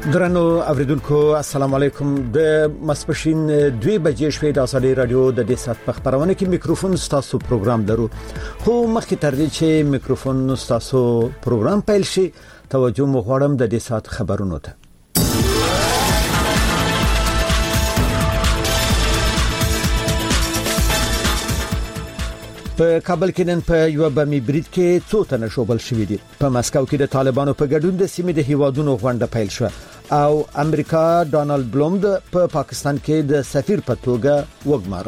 درنو اوریدونکو السلام علیکم د مسپشین 2 بجې شوې د اسالي رادیو د دې سات په خبرونه کې میکروفون ستاسو پروګرام لرو خو مخکې تر دې چې میکروفون ستاسو پروګرام پیل شي توجه مو غواړم د دې سات خبرونو ته په کابل کې نن په یو بمي برید کې څو تنه شوبل شوې دي په مسکو کې د طالبانو په ګډون د سیمې د هیوادونو غونډه پیل شوه او امریکا ډونالد بلومد په پاکستان کې د سفیر په توګه وګمار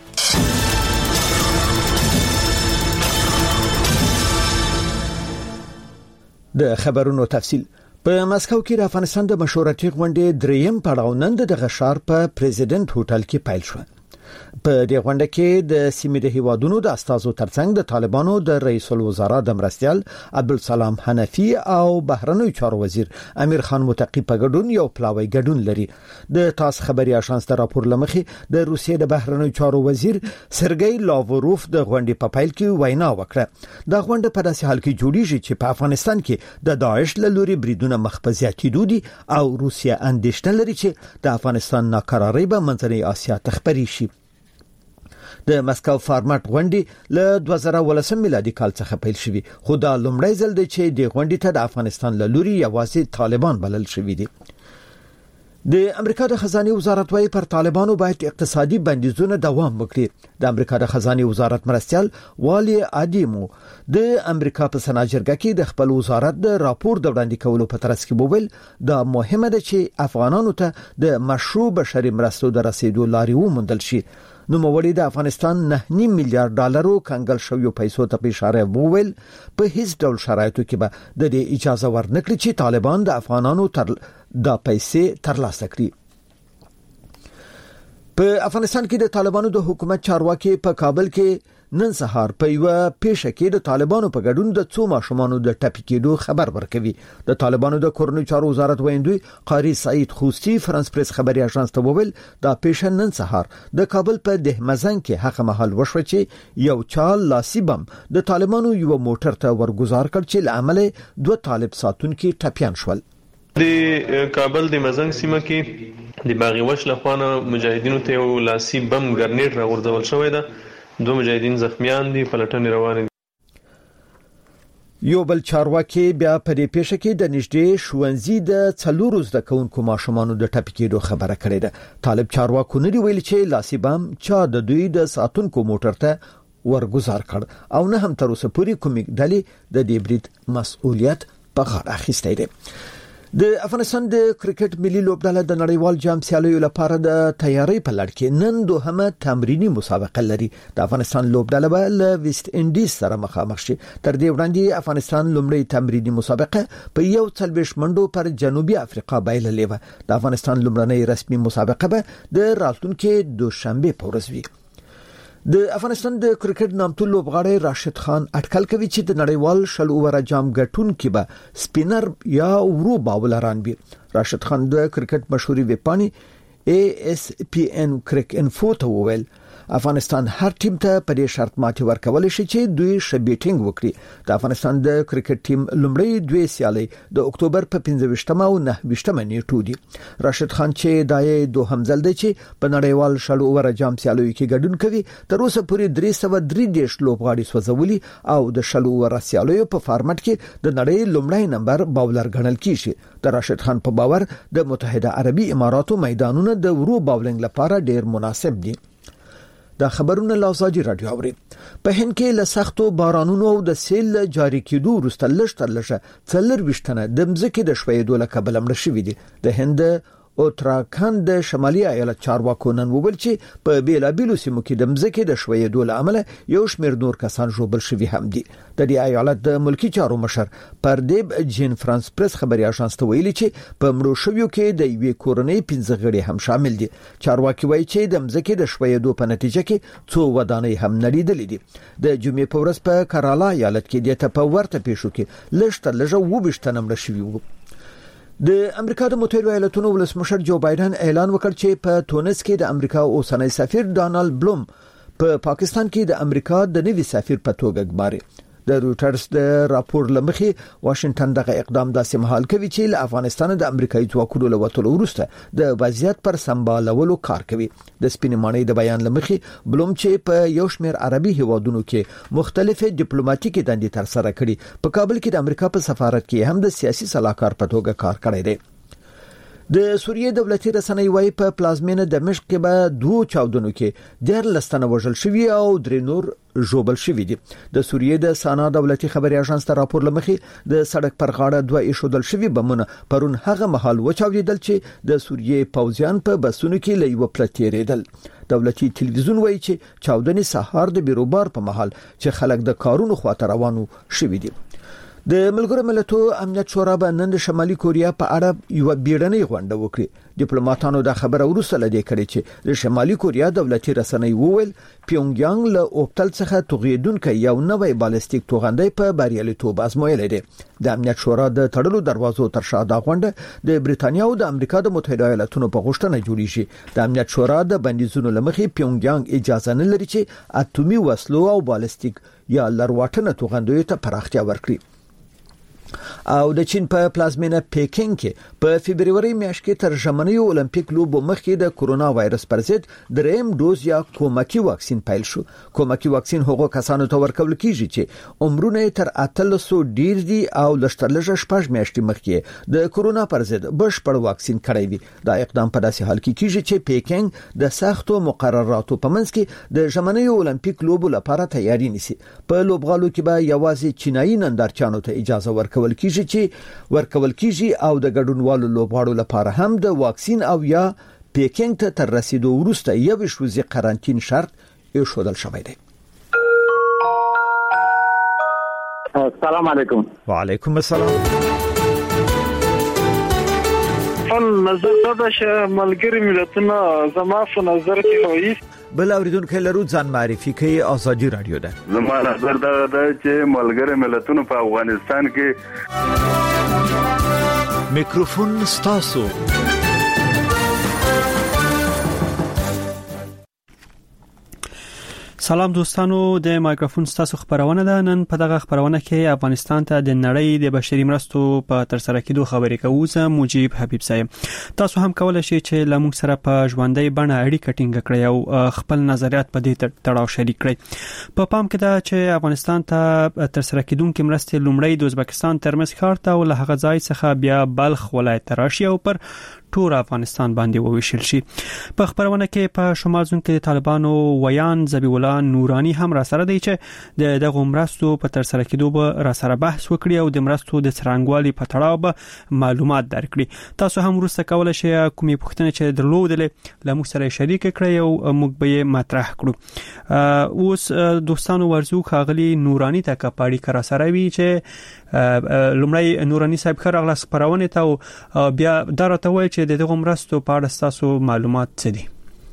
د خبرونو تفصیل په مسکو کې د افغانستان د مشورتي غونډې دریم پړاو نن د غشار په پریزیدنت هوټل کې پیل شو په دې غونډه کې د سیمې د هیوادونو د استازو ترڅنګ د طالبانو د رئیس الوزرا د مرستيال عبدالسلام حنفي او بهرنوي چارو وزیر امیر خان متقی په ګډون یو پلاوی ګډون لري د تاس خبري آژانس د راپور لمخې د روسیې د بهرنوي چارو وزیر سرګئی لاوروف د غونډې په پیل کې وینا وکړه د غونډې په داسې حال کې جوړیږي چې په افغانستان کې د داعش له لوري بریدونه مخفزياتي دي او روسیا اندېښنه لري چې د افغانستان ناکراري به منځنۍ اسیا تخپري شي د مسکو فارمټ غونډې له 2018 میلادي کال څخه پیل شوې خو دا لومړی ځل دی چې د غونډې ته د افغانستان له لوري یوازې طالبان بلل شوې دي د امریکا د خزانه وزارت وايي پر طالبانو باید اقتصادي بندیزونه دوام وکړي د امریکا د خزانه وزارت مرستيال والی ادیمو د امریکا په سناجرګه کې د خپل وزارت د راپور د وړاندې کولو په ترڅ کې بوبل دا مهمه ده چې افغانانو ته د مشروع بشري مرستو د رسیدو لارې وموندل شي نو مولي د افغانستان 9 میلیارډ ډالرو کنګل شویو پیسو ته اشاره وویل په هیڅ ډول شرایطو کې به د اجازه ورنکړي چې طالبان د افغانانو دا پیسې ترلاسه کړي په افغانستان کې د طالبانو د حکومت چارواکي په کابل کې نن سهار په یو پیښه کې د طالبانو په ګډون د څو ماشومانو د ټپي کېدو خبر ورکوي د طالبانو د کورنۍ چارو وزارت ویندوی قاری سعید خوستی فرانس پریس خبري آژانس ته وویل دا پیښه نن سهار د کابل په دهمزن کې هغه محل وشو چې یو چال لاسي بم د طالبانو یو موټر ته ورګزار کړ چې لعمل 2 طالب ساتونکو ټپيان شول د کابل د مزنګ سیمه کې د باغی وش لخوانه مجاهدینو ته لاسي بم ګرنیټ راغورځول شوی دی 2 مجاهدین زخمیان دي پلټنې روانې دي یو بل چارواکي بیا په دې پیښه کې د نږدې شوونځي د څلورو زده کوونکو ماشومانو د ټپي کېدو خبره کړې ده طالب چارواکو نه ویل چې لاسي بم چا د دوی د ساتونکو موټر ته ورګزار کړ او نه هم تر اوسه پورې کومې ډلې د دې برید مسؤلیت په غاړه اخیستی دی د افغانستان د کرکټ ملي لوبډله د نړیوال جام سیالیو لپاره د تیاری په لړ کې نن دوهمه تمرینی مسابقه لري د افغانستان لوبډله به له ویسټ انډیز سره مخامخ شي تر دې وړاندې افغانستان لومړی تمرینی مسابقه په 41 منډو پر جنوبي افریقا بایللې و د افغانستان لومړنۍ رسمي مسابقه به د راتلونکي دوشنبه په ورځ وي د افغانستان د کرکټ نامتو لوبغاړی راشد خان اټکل کوي چې د نړیوال شل اوور جام ګټون کې به سپینر یا ورو باولران وي راشد خان د کرکټ مشهوري ویبپاڼې ESPN کرک انفو ته وویل افغانستان هر ټیم ته په دې شرط ماتې ورکول شي چې دوی شبیټینګ وکړي د افغانستان د کرکټ ټیم لومړی دوی سیالي د اکتوبر په 15مه او 19مه نیټو دي راشد خان چې دای دوهم ځل دی چې په نړیوال شل اوور جام سیالیو کې ګډون کوي تر اوسه پورې 303 لوبغاړي سوځولي او د شل اوور سیالیو په فارمټ کې د نړۍ لومړی نمبر باولر ګڼل کیږي د راشد خان په باور د متحده عربي اماراتو میدانونه د ورو باولینګ لپاره ډیر مناسب دي دا خبرونه لازاجی رادیو اوري په هند کې له سختو بارانونو او د سیل جاری کېدو وروسته لږه څلور وشتنه د مځکې د شویدو له کبل مړ شوې دي د هند اوتراکند د شمالي ایالت چارواکو نن وویل چې په بیلابیلو سیمو کې د مځکې د شویدو له امله یو شمېر نور کسان ژوبل شوي هم دي د دې ایالت د ملکی چارو مشر پردیب جین فرانس پریس خبري آژانس ته ویلي چې په مړو شویو کې د یوې کورنۍ 15 غړي هم شامل دي چارواکي وایي چې د مځکې د شویدو په نتیجه کې څو ودانۍ هم نړیدلې دي د جمعې په ورځ په کرالا ایالت کې د تپورته پیښو کې لږه وبشتنه مړ شوي وو د امریکا د متحده ایالاتونو ولسمشر جو بایدن اعلان وکړ چې په تونس کې د امریکا اوسنۍ سفیر ډونالد بلوم په پاکستان کې د امریکا د نوي سفیر په توګه ګماري د رويټرز د راپور لمخې واشنگټن دغه اقدام داسې مهال کوي چې له افغانستان د امریکایي ځواکونو له وټولو وروسته د وضعیت پر سمبالولو کار کوي. د سپینمانۍ د بیان لمخې بلوم چې په یو شمېر عربي هیوادونو کې مختلفه ډیپلوماټیکي دندې تر سره کړي، په کابل کې د امریکا په سفارت کې هم د سیاسي صلاحکار په توګه کار کړی دی. د سوریې دولتي رسنۍ وايي په پلازمینه دمشق کې به 2 چاودنو کې 13 تنه وژل شوي او 3 نور ژوبل شوي دي. د سوریې د سانا دولتي خبري اژانس ته راپور لمخې د سړک پر غاړه 2 ایښودل شوي بمونه پرون هغه مهال وچاودل چې د سوریې پوځیان په بسونو کې لیو پلتیریدل. دولتي ټلویزیون وايي چې چاودنې سهار د بیروبار په مهال چې خلک د کارونو خواته روانو شوي دي. د ملګرو ملتونو امنیت شورا به نن د شمالي کوریا په اړه یو بیړنۍ غونډه وکړي. ډیپلوماټانو د خبره وروسته لدې کړي چې د شمالي کوریا دولتي رسنۍ وویل پیونګیانګ له اوپتل څخه توغیدونکو یو نوې بالستیک توغندۍ په بریالیتوب ازمویلې ده. د امنیت شورا د تړلو دروازو تر شا د غونډه د بریتانیا او د امریکا د متحده ایالاتونو په غوښتنه جوړیږي. د امنیت شورا د بندیزونو لمخې پیونګیانګ اجازه نه لري چې اټومي وسلو او بالستیک یا لرواټنه توغندیو ته پراختیا ورکړي. او د چین په پلازمینه پیکینګ کې په فبرवरी میاشت کې تر ژمنیو اولمپیک لوبو مخکې د کورونا وایرس پر ضد دریم دوز یا کومکی واکسین پیل شو. کومکی واکسین هغو کسانو ته ورکول کیږي چې عمرونه تر 800 ډیر دي او لږترلږه 6 میاشتې مخکې د کورونا پر ضد بشپړ واکسین کړی وي. دا اقدام په داسې حال کې کیږي چې پیکینګ د سختو مقرراتو په منځ کې د ژمنیو اولمپیک لوبو لپاره تیاری نیسي. په لوبغالو کې به یوازې چینایي نندارچیانو ته اجازه ورکول کیږي او د ګډونوالو لوبغاړو لپاره هم د واکسین او یا پیکینګ ته تر رسیدو وروسته یو شوزي قرنټین شرط ایښودل شوی دی. السلام علیکم. وعلیکم السلام. نظر دا چې ملګری ملتونه زما په نظر کې هوایي بل اوریدونکو لرو ځان معرفي کوي. ازادي رادیو ده. زما نظر دا چې ملګری ملتونه په افغانستان کې میکروفون ستاسو. سلام دوستانو، د مایکروفون ستاسو خبرونه ده. نن په دغه خبرونه کې افغانستان ته د نړۍ د بشري مرستو په تر سره کېدو خبرې کوو. زه مجيب حبیب صاحب. تاسو هم کولای شئ چې لموږ سره په ژوندۍ بڼه اړیکه ټینګه کړئ او خپل نظریات په دې تړاو شریک کړئ. په پام کې ده چې افغانستان ته تر سره کېدونکې مرستې لومړی د ازبکستان ترمز ښار ته او له هغه ځای څخه بیا بلخ ولایت راشي او پر ټول افغانستان باندې وویشل شي. په خبرونه کې په شمال زون کې طالبانو ویان ذبیح الله نورانی هم را سره دی چې دغه مرستو په تر سره کېدو به را سره بحث وکړي او د مرستو د څرنګوالي په تړاو به معلومات درکړي. تاسو هم وروسته کولای شئ کومې پوښتنې چې درلودلې له موږ سره شریک کړئ او موږ به مطرح کړو. اوس دوستانو ورزو خاغلی نورانی ته کپاړي کرا سره وی چې لومړی نورانی صاحب خرغله خبرونه ته بیا درته وای چې د دغه مرستو په اړه تاسو معلومات څه دي؟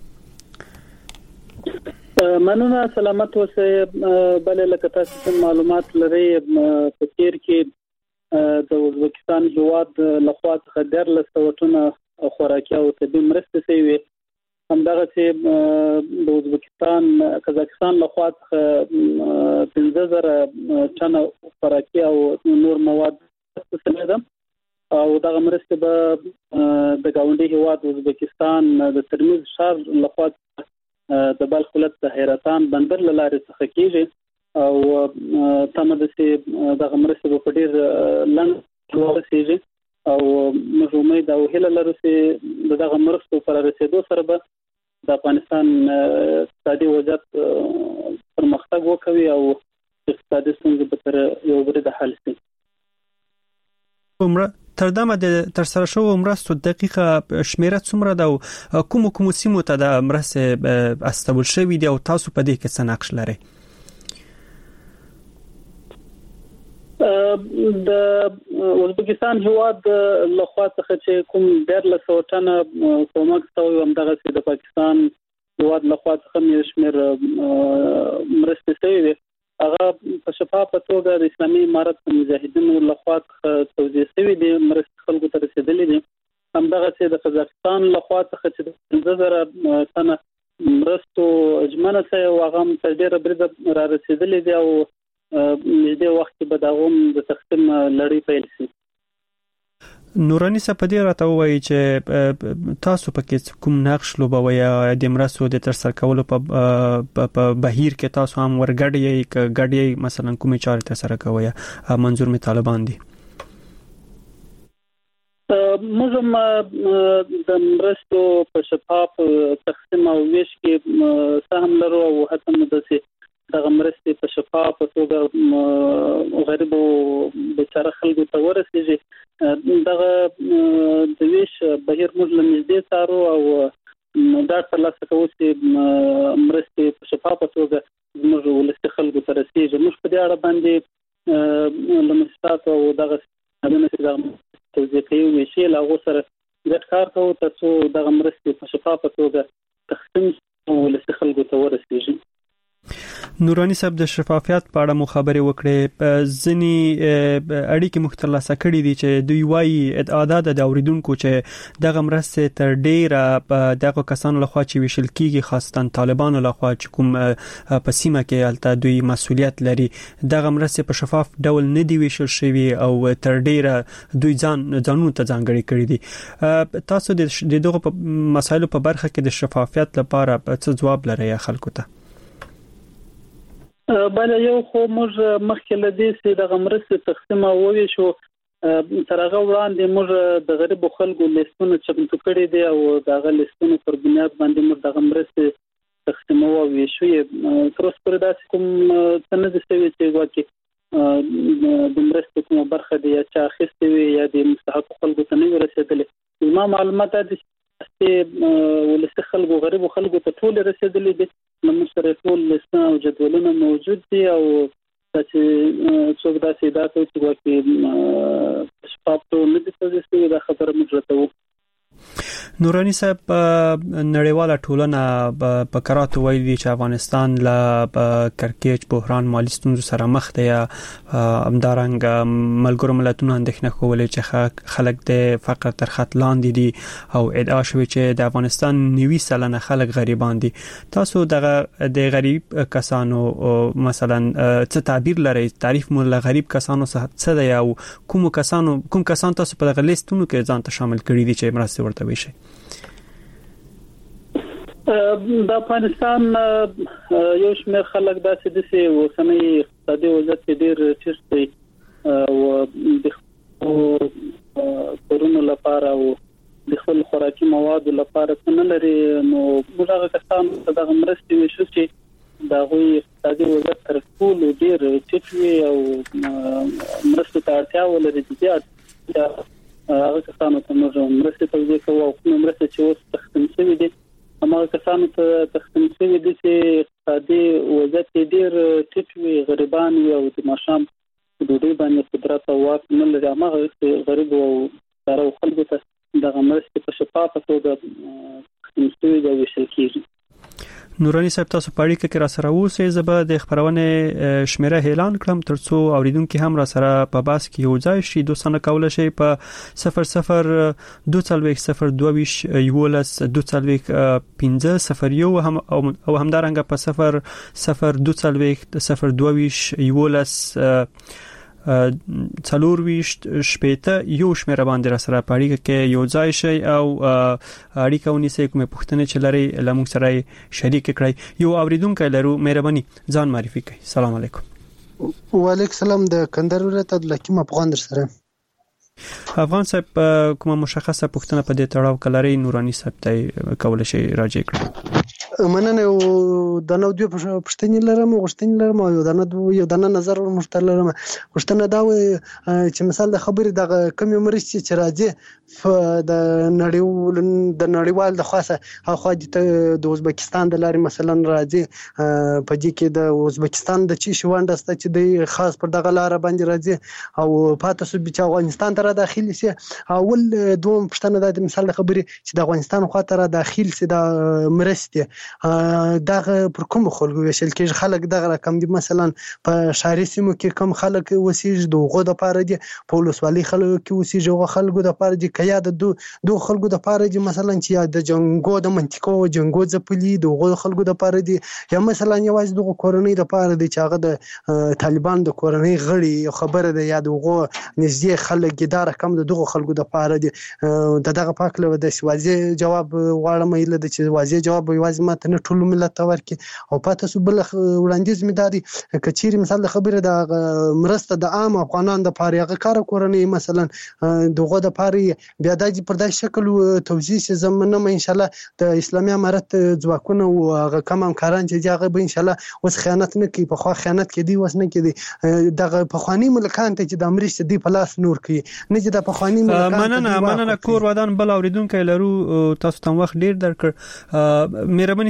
مننه، سلامت اوسئ. بل لکه تاسو معلومات لرئ په تیر کې د ازبکستان هیواد لخوا څخه 13 وټونه خوراکي او طبي مرستې شوي. همدغه چې د ازبکستان قزاقستان لخوا څخه 15000 ټن خوراکي او نور مواد شوي دي او دغه مرستې به د گاونډي هیواد ازبکستان د ترمز ښار لخوا د بلخ ولایت د حیرتان بندر لارې څخه کیږي او تمه ده چې دغه مرستې په ډیر لنډ ورسیږي او موږ امید او هیله لرو چې دغه مرستو پر رسیدو سره به د افغانستان اقتصادي وضعیت پرمختګ وکوي او اقتصادي ستونزې به تر یو بریده حل شي. تر دمه د تر سره شو مرستو دقیقه شمیره څومره ده او کوم سیمو ته د مرستې استول شوې دي او تاسو په دې کې څه نقش لرئ؟ د ازبکستان هیواد لخوا څخه چې کوم 13 ټنه کومک شوی همدغه چې د پاکستان هیواد لخوا څخه یې شمیر مرستې شوی دي هغه په شفافه توګه د اسلامي امارت مجاهدینو لخوا توزیع شوی دي. مرستې خلکو ته رسیدلې دي. همدغه چې د قزاقستان لخوا څخه چې 15000 ټنه مرستو اجمالا څه هغه تر ډیره بریده را رسیدلې دي او نږدې وخت کې به دغه د تقسیم لړۍ پیل شي. نورانی صاحب راته وایي چې تاسو پکې کوم نقش لوبوي د مرستو د تر سره کولو په بهیر کې تاسو هم ورګډي مثلا کومې چارې تر سره کوي منظور می طالبان دي؟ موږ د مرستو په شفاف تقسیم او ویش کې سهم لرو او هڅه مو ده چې دغه مرستې په شفاف توګه غریبو بیچاره خلکو ته ورسیږي. دغه د ویش بهیر موږ لنږدې څارو او دا ترلاسه کوو چې مرستې په شفاف توګه موږ ولسي خلکو ته رسیږي. موږ په دې اړه باندې له مؤسساتو او دغه ادارو توضیح کوي ویشي لا غو سره ګډ کار کوو ترڅو دغه مرستې په شفاف توګه تقسیم او ولسي خلکو ته ورسیږي. نورانی صاحب د شفافیت په اړه مو خبرې وکړې. ځنی اړیکې مختلفه کړې دي چې دوی وايي اعداد د اوریدونکو چې دغه مرسته تر ډیره دغه کسانو لخوا چې ویشل کیږي خاصتا طالبانو لخوا چې کوم په سیمه کې الته دوی مسولیت لري دغه مرسته په شفاف ډول نه دی ویشل شوی او تر ډیره دوی ځانونو ته ځانګړي کړی دي. تاسو د دغه مسایلو په برخه کې د شفافیت لپاره څه جواب لرئ خلکو ته؟ بله یو خو موږ مخکې له دې چې دغه مرستې تقسیم او ویشو تر هغه وړاندې موږ د غریبو خلکو لیستونه چمتو کړي دي او دغه لیستونو پر بنیاد باندې موږ دغه مرستې تقسیم او ویشو تر اوسه پورې داسې کوم څه نه دي شوي چې واقعي د مرستې کومه برخه دی یا چا اخیستې وي یا د مستحقو خلکو ته نه وي رسېدلې. زما معلومات دا دي چې ولسي خلکو غریبو خلکو ته ټول رسېدلې دي. موږ سره ټول لیستونه او جدولونه موجود دي او چې څوک داسې ادعا کوي چې واقعي شفاف ټول نه دي توضیح شوي دا خبره موږ راته. نورانی صاحب نړیواله ټولنه په کراتو ویلي چې افغانستان له کرکیچ بحران مالي ستونزو سره مخ دی. همدارنګه ملګرو ملتونو اندېښنه کولې چې خلک د فقر تر خط لاندې دي او ادعا شوی چې د افغانستان 90% خلک غریبان دي. تاسو د غریب کسانو مثلا څه تعبیر لرئ؟ تعریف مو له غریب کسانو څه دی او کوم کسان تاسو په دغه لیستونو کې ځان ته شامل کړی دي چې مرسته ورته وشي؟ د افغانستان یو شمېر خلک داسې دي چې اوسنۍ اقتصادي وضعیت کې ډېر ټیټ دی او د کورونو لپاره او د خپل خوراکي موادو لپاره څه نه لري. نو موږ هغه کسان ته دغه مرستې وشو چې د هغوی اقتصادي وضعیت تر ټولو ډېر ټیټ وي او مرستو ته اړتیا ولري چې هغه کسانو ته موږ مرستې توضیح کوو او کومه مرسته چې اوس تقسیم شوې دي هماغه کسانو ته تقسیم شوي دي چې اقتصادي وضعیت ډېر ټیټ وي غریبان وي او د ماښام په ډوډۍ باندې قدرت او واک نه لري. هماغه غریبو او بیچاره خلکو ته دغه مرستې په شفافه توګه تقسیم شوي دي او ویشل کېږي. نورانی صاحب تاسو په اړیکه کې را سره اوسئ. زه به د خبرونه شمیره اعلان کړم ترڅو اوریدونکو هم را سره په باس کې یو ځای شي. دوستانه کولای شي په 002211 او همدارنګه په 0022 څلورويشت شپېته یو شمیره باندې را سره په اړیکه کې یو ځای شي او اړیکه ونیسئ. کومه پوښتنه چې لري لموږ سره شریک کړئ. یو اوریدونکو لرو مهرباني ځان معرفي کړئ. السلام علیکم. وعلیکم السلام. د کندهار ولایت د لکیم افغان در سره افغان صاحب کومه مشخصه پوښتنه په دې تړاو کلري نورانی صاحب ته کول شي راځي کړئ. مننه. د نو دوه غوښتنې لرم او یو دانه نظر مشترک لرم. غوښتنه دا و چې مثال د خبرې د کم مرستې چې راځي د نړیوال د خاصه خو د ازبکستان د لارې مثلا راځي په دې کې د ازبکستان د چی شوانده ست چې د خاص پر دغه لار باندې راځي او پاتې سو چې افغانستان ته داخلي سي. اول دوم پښتنه د مثال د خبرې چې د افغانستان خو ته داخل سي د مرستې دغه پر کوم خلکو ویشل کېږي خلک دغه رقم دي مثلا په شهري سیمو کې کم خلک وسیږي دغه د پاره دي په ولسوالۍ خلکو کې وسیږي هغه خلکو د پاره دي کیا د دوه خلکو د پاره دي مثلا چې د جنگو د منطقو جنگو ځپلي دغه خلکو د پاره دي یا مثلا یوازې دغه کورنۍ د پاره دي چې هغه د طالبان د کورنۍ غړي خبره ده یا دغه نږدې خلک دا رقم دغه خلکو د پاره دي دغه پاکله د واضح جواب غواړم ایله د چې واضح جواب یوازې ماته نه ټول ملت ورکي او پاتې سو بل وړاندیز می دادي کچيري مثال خبره د مرسته د عام افغانان د پاره هغه کار کورنۍ مثلا دغه د پاره بیا د پردای شکل توضیح زمونه ان شاء الله د اسلامي امارت ځواکونه او هغه کوم کاران چې هغه به ان شاء الله وس خیانت نه کوي په خو خیانت کې دی وس نه کوي دغه په خواني ملکان ته چې د امریکا دی پلاس نور کوي نه چې د په خواني ملکان مننه کور ودان بل اوریدونکو لرو تاسو ته وخت ډیر درکړ مهرباني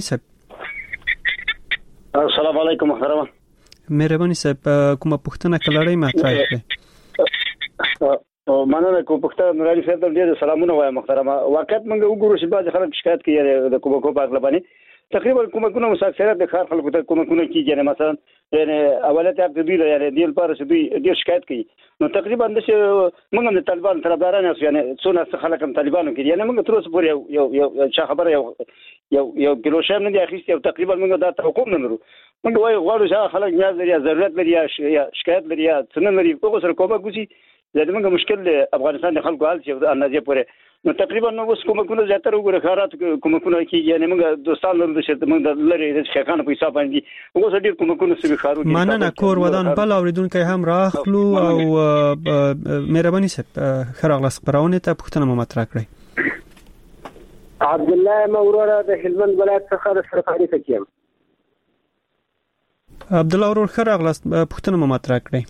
صاحب السلام علیکم محترم مهرباني صاحب کومه پوښتنه کړئ مطرح کړئ مننه کوم پښتون نوراني صاحب ته ډیر سلامونه وایم محترم واقعیت موږ وګورو چې بعض خلک شکایت کوي د کومه په اړه باندې تقریبا کومه مسافرت د خار خلکو ته کومه کیږي مثلا یعنی اولت ابتدی یعنی دیل پارس دوی ډیر شکایت کوي نو تقریبا د موږ د طالبان طرفداران یعنی څونه خلک هم طالبانو کې یعنی موږ تر اوسه پورې یو چا خبره یو کیلو شام نه دی اخیستی او تقریبا موږ دا توقع نه لرو موږ وایو غواړو چې خلک نیاز لري ضرورت لري یا شکایت لري یا څه لري په سره کومه کوشي زه موږ مشکل د افغانستان د خلکو حال چې اندازې پورې نو تقریبا نو اوس کومه زیاتره وګوره خارات کومه کې یعنی موږ دوستان لرو چې موږ لري د ښکانو په حساب باندې اوس ډیر کومه سوي خارو مننه کور ودان بل اوریدونکو هم راخلو او مهرباني صاحب خراغلاس پرونه ته پښتنه مطرح کړئ عبد الله مورره د هلمند ولایت څخه د سرکاري تکیم عبد الله ورور خراغلاس پښتنه مطرح کړئ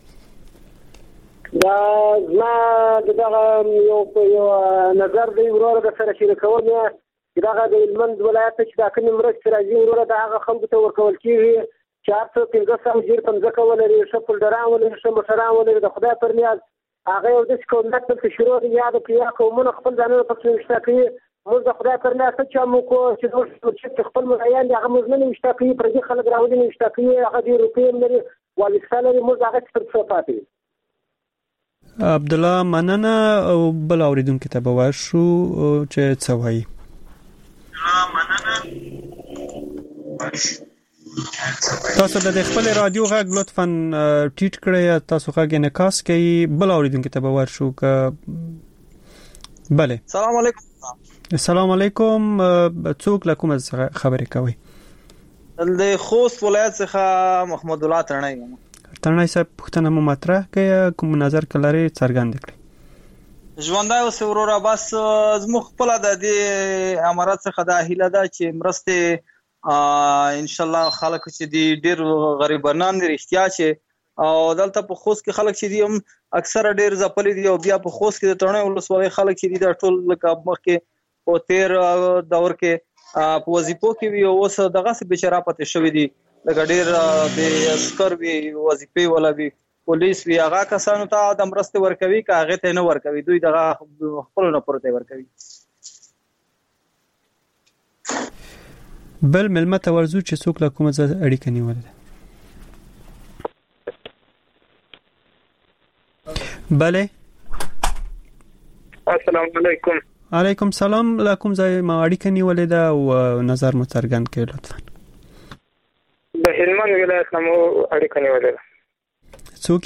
دا زما دغه یو نظر دی ورور د سره شریکول چې دغه د هلمند ولایت چې دا کوم مرسته راځي ورور د هغه خلکو ته ورکول کیږي چې هر څه 15 جیر تم ځکه ولري شپل دران ولري شپل مشران ولري د خدای پر نیاز هغه یو د کومنت په شروع یاد کیا کومه خپل ځانونه په څه کوي موږ د خدای پر نیاز چې موږ کو چې خپل مریان هغه موږ نه مشتاقي پر دې خلک راوړي مشتاقي هغه دی روپیم لري والسالري موږ هغه څه څه پاتې عبد الله مننه او بل اوریدونکو ته به ورشو چې څه وایي تاسو د خپل رادیو غږ لطفاً ټیټ کړئ تاسو غږ انعکاس کوي بل اوریدونکو ته به ورشو بله السلام علیکم السلام علیکم څوک له کومه خبرې کوي د خوست ولایت څخه محمد الله ترنی ترنی صاحب پښتنه مو مطرح کړئ کوم نظر کلري څرګند کړئ ژوندای اوس وروره بس زموږ خپل د دې امارات څخه د هیله ده چې مرسته ان شاء الله خلک چې دي ډیر غریبانان دي رښتیا چې او دلته په خوست کې خلک چې دي هم اکثره ډیر ځپلي دي او بیا په خوست کې د ترنی ولسوالۍ خلک چې دي د ټول لکه مخکې او تیر دور کې په وظیفو کې وي اوس دغه څه بچرا پته شوی دي لکه ډیر د عسكر وی وظیفه ولا وی پولیس وی هغه کسانو ته د مرسته ورکوي که هغه ته نه ورکوي دوی دغه خپل نه پرته ورکوي بل ملمت ورزو چې څوک له کومه اړیکه نیولې بله السلام علیکم علیکم سلام لکم ځای ما اړیکه نیولې ده او نظر مو څرګند کړئ لطفا د هلمند ولایت نمو اړیکه نیولې ده څوک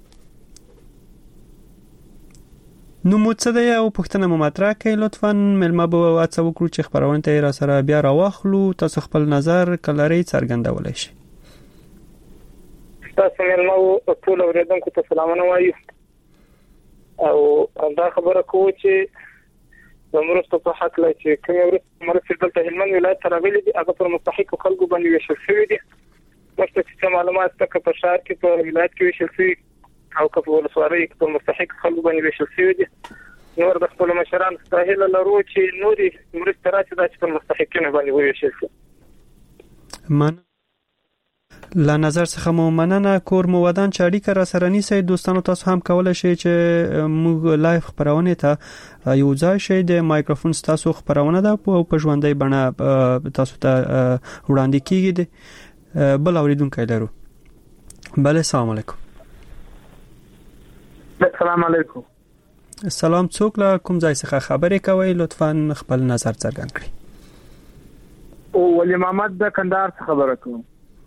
نو مو څه دی او پښتنه مو مطرح کړئ لطفا ملما به هڅه وکړو چې خبرونه ته را سره بیا راواخلو تاسو خپل نظر کلري څرګندولای شئ تاسو ملما ټول اوریدونکو ته سلامونه وایو او دا خبره کوو چې د مرستو په حق لا چې کوم مرستې دلته هلمند ولایت ته راغلي دي هغه پر مستحق خلکو باندې ویشل شوي دي مخکې چې معلومات تک په شهر کې په ولایت کې ویشل شوي او که په ولسوالۍ کې په مستحق خلکو باندې ویشل شوي دي نور د خپل مشران ستاهله لرو چې نوري مرستې راځي چې په مستحقینو باندې ویشل شي لا نظر څخه مو مننه. کور مو ودان چې اړیکه را سره نیسئ. دوستانو تاسو هم کولای شئ چې موږ لایف خبرونه ته یو ځای شئ. د مایکروفون تاسو خبرونه ده په ژوندۍ بڼه تاسو ته وړاندې کیږي. بل اوریدونکو لرو. بله السلام علیکم. السلام علیکم. سلام. څوک له کوم ځای څخه خبرې کوئ؟ لطفاً خپل نظر څرګند کړئ. او ولی محمد د کندهار څخه خبره کوم.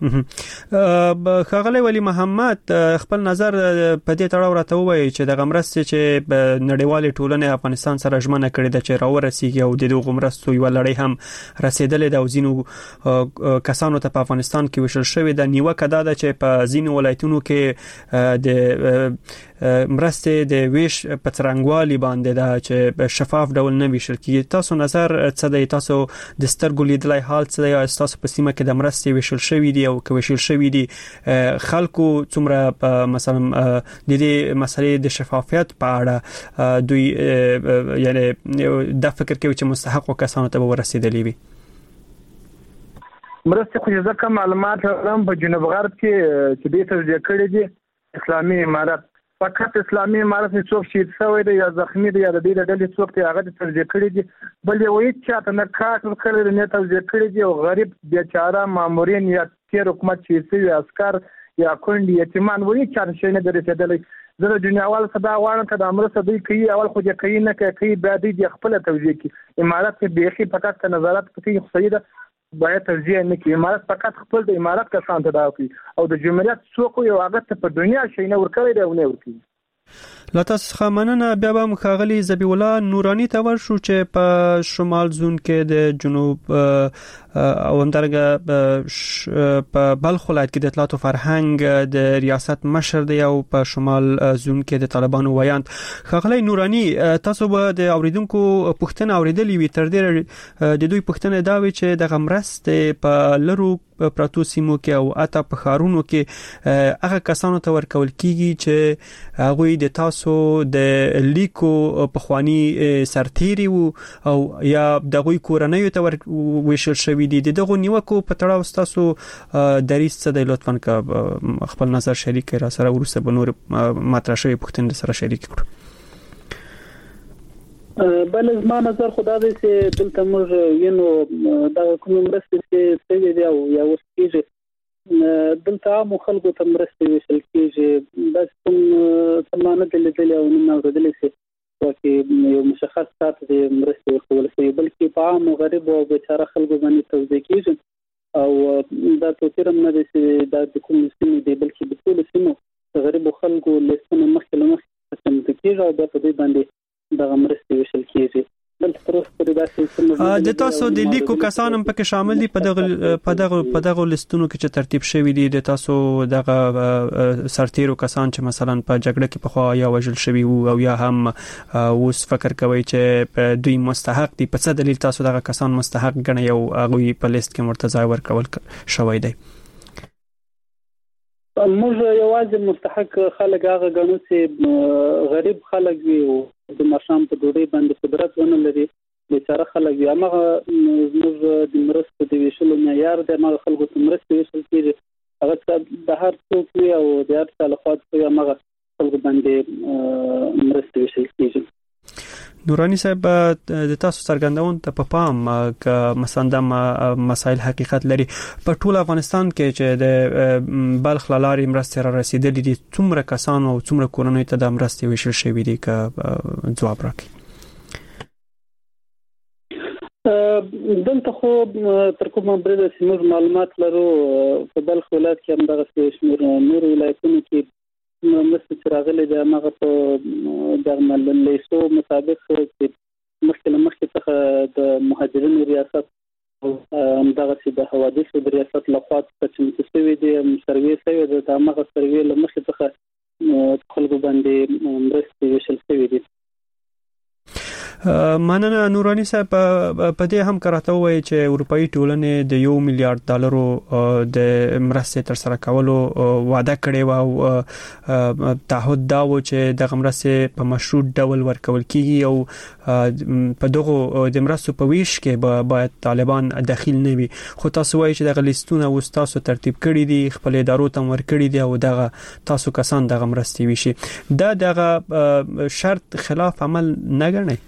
خغلی ولی محمد خپل نظر په دې تړاو راته وایي چې د غمرستې چې نړیوالې ټولنې افغانستان سره ژمنه کړې ده چې راورسیږي او د دغه غمرستو یو لړۍ هم رسیدلې ده او ځینو کسانو ته په افغانستان کې وشل شوې ده. نیوکه ده چې په ځینو ولایتونو کې د مرستې د ویش په څرنګوالي باندې ده چې شفاف ډول نه ویشل کیږي. تاسو نظر څه دی؟ تاسو د سترګو لیدلای حال څه دی؟ تاسو په سیمه کې د مرستې ویشل شوې دي او کوشل شوې دي خلکو څومره مثلا د دې مسلې د شفافیت په اړه دوی یعنی د فکر کوي چې مستحق کسانو ته ورسېدلې وي؟ مرستې خو ځکه معلومات هم په جنوب غرب کې چې دې توجیه کړې دي اسلامي امارت فقط اسلامي امارت څوک شهید شوی دی یا زخمی دی یا د دې ډلې څوک دی هغه توجیه کړې دي. بل یو هیڅ چاته نه کار کړی نه توجیه کړې دي او غریب بیچاره مامورین یا تیر حکومت چې سوي عسكر یا کونډي یتیمان وایي چې شي نه درېدلې. زه د دنیاوال صدا غواړم چې د امرسته دوی کوي اول خو دې کوي نه کوي بعد دې خپل توجیه کوي. امارت کې بیخي فقط نظارت کوي خو ده باید توجیه نه کوي. امارت فقط خپل د امارت کسان ته دا کوي او د جمهوریت څوک یو هغه ته په دنیا شي نه ورکوي دی او نه ورکوي. لا تاسو خمننه بیا به مخاغلی ذبیح الله نورانی ته ورشو چې په شمال زون کې د جنوب او همدارنګه په بلخ ولایت کې د اطلاعات او فرهنګ د ریاست مشر دی او په شمال زون کې د طالبانو ویاند. خاغلی نورانی تاسو به د اوریدونکو پوښتنه اوریدلې وي. تر دې د دوی پوښتنه دا وي چې د غمرست په لرو پراتو سیمو کې او اته په خارونو کې هغه کسانو ته ورکول کیږي چې هغه د تاسو د لیکو په خواني سرتيري او یا دغه کورنۍ ته وشل شوی دي. دغه نیوکو په تړاو تاسو دریس څه دی؟ لطفاً خپل نظر شریک را سره ورسره به نور مطرح شوی پوښتنه سره شریک کړو. بل زما نظر خدا دې چې دلته موږ وینو دا کوم مرستې چې سوي دی او یا وسکیږي دلته عام خلکو ته مرستې وشل کیږي. دا کوم سمانه دلته او نه اوریدل شي چې یو مشخص سات دې مرستې ورکول شي بلکې په عام غریب او بیچاره خلکو باندې توزیع کیږي او دا توپیر نه دی چې دا د کوم سیمې دی بلکې د ټول سیمو غریب خلکو لسنه مخکې څنګه کیږي او په دې باندې د مرستې وشل کیږي. د تاسو د لیکو کسانم پکې شامل دي په دغه لستونو کې چې ترتیب شوی دي. د تاسو دغه سرتیرو کسان چې مثلا په جګړه کې په خوا یا وژل شوی او یا هم اوس فکر کوي چې دوی مستحق دي، په څه دلیل تاسو دغه کسان مستحق ګڼئ او هغه په لیست کې مرتضی ورکول شوی دی؟ موږ یوازې مستحق خلک هغه ګڼو چې غریب خلک وي او د ماشام په ډوډۍ باندې قدرت ونه لري، بیچاره خلک وي. هغه موږ د مرستو د ویشلو معیار د هغه خلکو ته مرستې ویشل کېږي، هغه د هر څوک وي او د هر څه له خوا څخه هغه خلکو باندې مرستې ویشل کېږي. نورانی صاحب د تاسو څرګندون ته په پام ک مثلا د مسایل حقیقت لري په ټول افغانستان کې چې د بلخ لارې مرستې را رسیدلې دي، څومره کسان او څومره کورنۍ ته د مرستې ویشل شوی دي؟ که جواب راکړي. دلته خو تر کومه برده سیمه معلومات لرو په بلخ ولایت کې هم دغه شمیر نور ولایتونو کې مست راغلي د هغه په دغه لیسو مطابق چې مخکې څخه د مهاجرینو ریاست او دغه چې د حوادثو د ریاست لخوا چې متسوي دي سروې شوی د هغه سروې له مخکې څخه خلکو باندې مرستې ویشل شوی دي. مننه نورانی صاحب په دې هم کراته وایي چې اروپאי ټولنې د $1 میلیارډ د مرستې تر سره کولو وعده کړې و او تعهد دا و چې د مرستې په مشروط ډول ورکول کیږي او په دغه د مرستو په ویش کې باید طالبان داخل نه وي خو تاسو وایي چې د غلیستونه او تاسو ترتیب کړی دي خپل ادارو ته ورکړي دي او دغه تاسو کسان دغه مرستې ویشي دغه شرط خلاف عمل نه ګڼي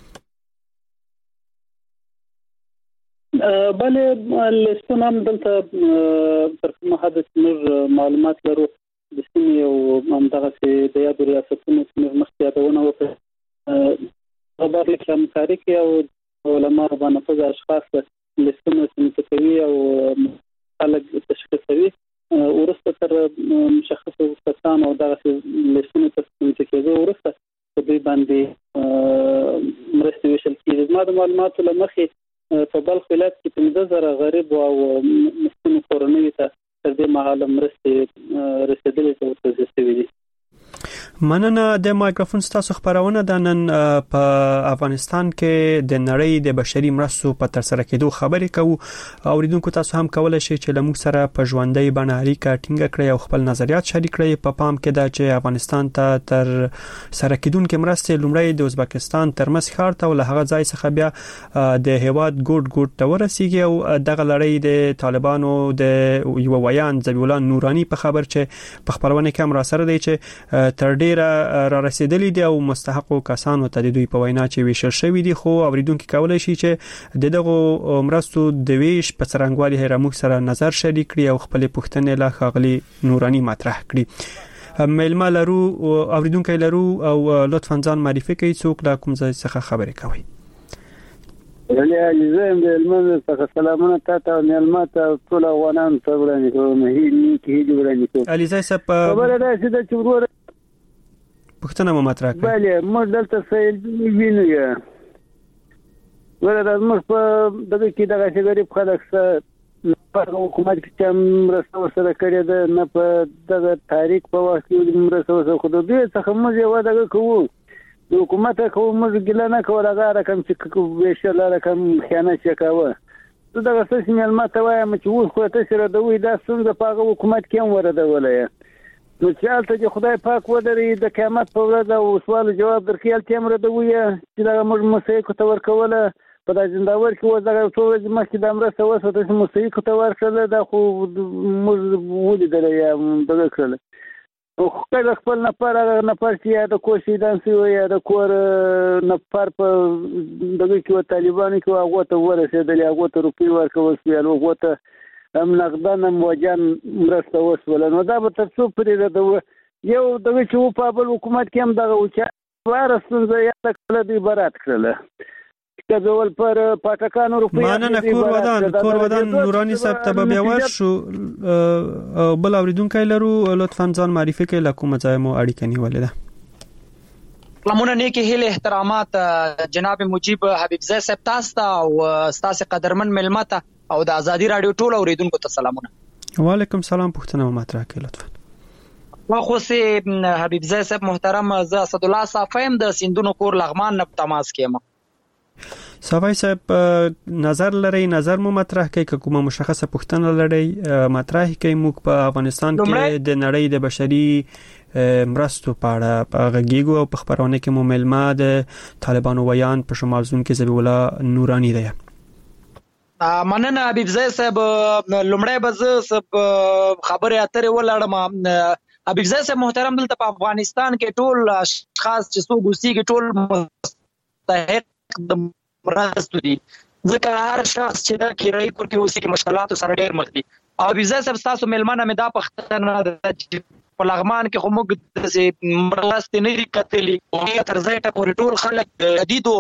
بله لستونه هم دلته تر کومه حد نور معلومات لرو د سیمې او همدغه د یادو ریاستونو څخه مخکې یادونه وکړه خبر لیکل همکاري کوي او علما باندې په اشخاص لستونه سمتوي او خلک تشخیصوي ورسته تر مشخصو کسان او دغه لستونه سمتوي ورسته په دې باندې مرستې ویشل کیږي ما د معلوماتو لمخې په بلخ ولایت کې 15000 غریب او مسکین کورنۍ ته تر دې مهاله مرستې رسیدلې او ترسره دي مننه د مایکروفون تاسو خبرونه د نن په افغانستان کې د نړۍ د بشري مرستو په تر سره کېدو خبرې کوو اوریدونکو تاسو هم کولای شئ چې لموږ سره په ژوندۍ باندې اړیکه ټینګ کړئ او خپل نظریات شریک کړئ په پام کې دا چې افغانستان ته تر سره کېدونکو مرستې لومړی د ازبکستان ترمس ښار ته ول هغه ځای څخه بیا د هیواد ګوټ ته ورسیږي او دغه لړۍ د طالبانو د یو ویان ذبیح الله نورانی په خبر چې په خبرونه کې هم را سره دی چې تر ډیره را رسیدلې دي او مستحقو کسانو ته د دوی په وینا چې ویشل شوی دي خو اوریدونکو کولای شي چې دغه مرستو د ویش په څرنګوالي هرموږ سره نظر شریک کړي او خپل پوښتنې له خاغلی نورانی مطرح کړي مېلمه لرو اوریدونکو لرو او لطفا ځان معرفي کړئ څوک لا کوم ځای څخه خبرې کوي زم د المنځ څخه سلامونه تاسو او مېلمه ته ټول افغانان ته وړاندې کوم هیڅ وړاندې کوم علیزای صاحب خبره ده چې د چورور پښتنه مو مطرح کړئ بله موږ دلته سیل وینو یا ولدا موږ په دغه کې دغه غریب خلک سره په حکومت کې چې مرسته سره کړې ده نه په دغه تاریخ په وخت کې مرسته سره خو دوی څخه موږ یو دغه کوو د حکومت کوو موږ ګله نه کوو هغه رقم چې ویشل رقم خیانت وکاوه دغه څه مېلمه ته وایم چې اوس خو ته سره دوی دا څنګه په حکومت کې هم ورده ولای نو چې البته چې خدای پاک ودرې د قیامت په ورځ او سوال جواب درکې الته امر دوی چې دا موږ مسیح کو تور کوله په د زنداور کې وځه ټول مخکې د امر سره وسه چې مسیح کو تور کړل دا خو موږ ولیدل یا دغه کړل او خپل نفر چې د کوشي دانسي یا د کور نفر په دغه کې طالبان کې هغه ته ورسېدل هغه ته روپی ورکول سیال هغه ته هم نقدن موجن مرسته وسول نو دا به تاسو پرې ده یو دغه چې په بل حکومت کې هم دغه وچا ورسون زه یا کله دی برات کړل کله پر پټکانو روپی ماننه کور ودان نورانی صاحب ته بیا ورشو بل اوریدونکو لرو لطفا ځان معرفي کړئ لکه مزه مو اړیکه نیولې ده لمونه نیکی هیله احترامات جناب مجيب حبیب زئی صاحب تاسو او تاسو قدرمن ملمته او د ازادي رادیو ټول اوریدونکو ته سلامونه وعلیکم سلام پښتنه مطرح کړئ لطفا واخو سي حبیب زئی صاحب محترم ز اسد الله صافیم د سیندونو کور لغمان نه تماس کېم صافی صاحب نظر لري نظر مو مطرح کوي کومه مشخصه پښتنه لري مطرح کوي موږ په افغانستان کې د نړۍ د بشري مرستو په اړه غږیږو او په خبرونه کې مو ملما د طالبانو ویان په شمال زون کې ذبیح الله نورانی دی مننه حبیب زئی صاحب لومړی به زه خبرې اترې ولاړم حبیب زئی صاحب محترم دلته په افغانستان کې ټول اشخاص چې څو ګوسی کې ټول مستحق د مرستو دي ځکه هر شخص چې دا کرایي کور کې اوسې کې مشکلات سره ډېر مخ دي او حبیب زئی صاحب تاسو ملمنه مې دا پښتنه په لغمان کې خو موږ د مرستې نه دي کتلې او تر ځای ته پورې ټول خلک جديدو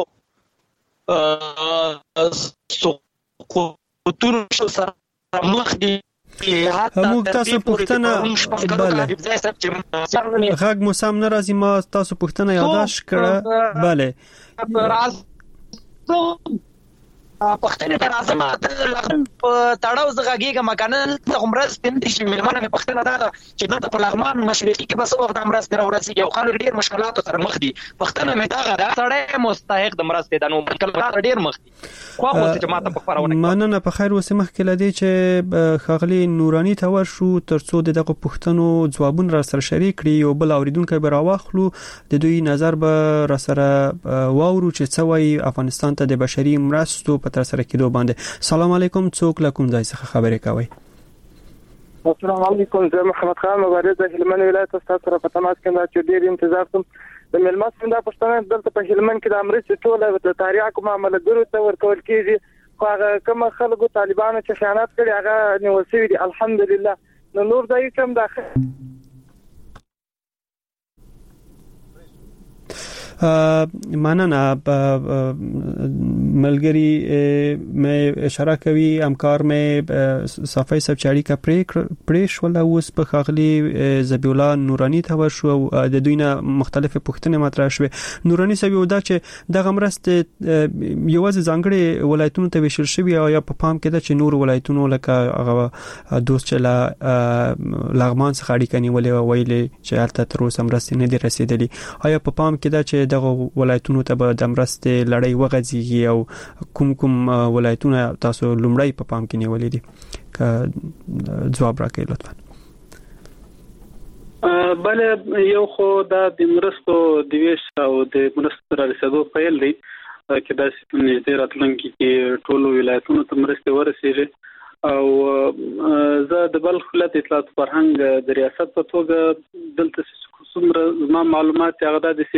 کوتور شو سره مخ دي موږ تاسو پښتنه بله غږ مو سم نه راځي ما تاسو پښتنه یاداش کړه بله پښتنې ته راځم په تړاو زغږیږه مکنه د عمره سپین شي ملمنه په پښتنه دا چې د په لغمان مشرقي کې بس وخت عمره سره ورسیږي او خلک ډیر مشکلات سره مخ دي پښتنه مې دا غره سړی مستحق د مرستې د نو مشکلات ډیر مخ دي خو اوس چې ماته په خبرونه مننه په خیر اوسه مخ کې لدی چې خغلی نورانی تور شو ترڅو دغه پښتنو ځوابونه را سره شریک کړي او بل اوریدونکو به راوخلو د دوی نظر به را سره واورو چې څه وایي افغانستان ته د بشري مرستو په تر سره کېدو باندې. سلام علیکم، څوک له کوم ځای څخه خبرې کوي؟ السلام علیکم، زه محمد خان مبارز د هلمند ولایت څخه سره په تماس کې دا چې ډیر انتظار کوم د ملمات څنګه پښتنه دلته په هلمند کې د امریکا ټوله د تاریخ معاملې ګرو ته ورکول کیږي خو هغه کوم خلکو طالبانو چې خیانت کړي هغه نیول شوی دي الحمدلله. نو نور ځای کوم داخل مننه ملګری مې اشاره کوي همکار مې صفای سب چاړي کا پریش ولا اوس په خاغلی ذبی الله نورانی ته ورشو د دوی نه مختلفه پوښتنې مطرح شوه. نورانی سبي ودا چې د غمرست یوازې ځانګړي ولایتونو ته وشل شوی او یا په پام کې ده چې نور ولایتونو لکه هغه دوست چې لغمان څخه اړیکه نیولې ویلې چې هلته تر اوسه مرستې نه دي رسیدلې. آیا په پام کې ده چې دغه ولایتونو ته به د مرستې لړۍ وغځيږي او کوم ولایتونه تاسو لومړی په پام کې نیولې دي؟ که جواب راکړئ لطفا. بله یو خو د مرستو د ویش او د مرستو را رسیدو پیل دی چې دا نږدې راتلونکي کې ټولو ولایتونو ته مرستې ورسیږي او زه د بلخ ولایت اطلاعات فرهنګ د ریاست په توګه دلته څومره زما معلومات هغه د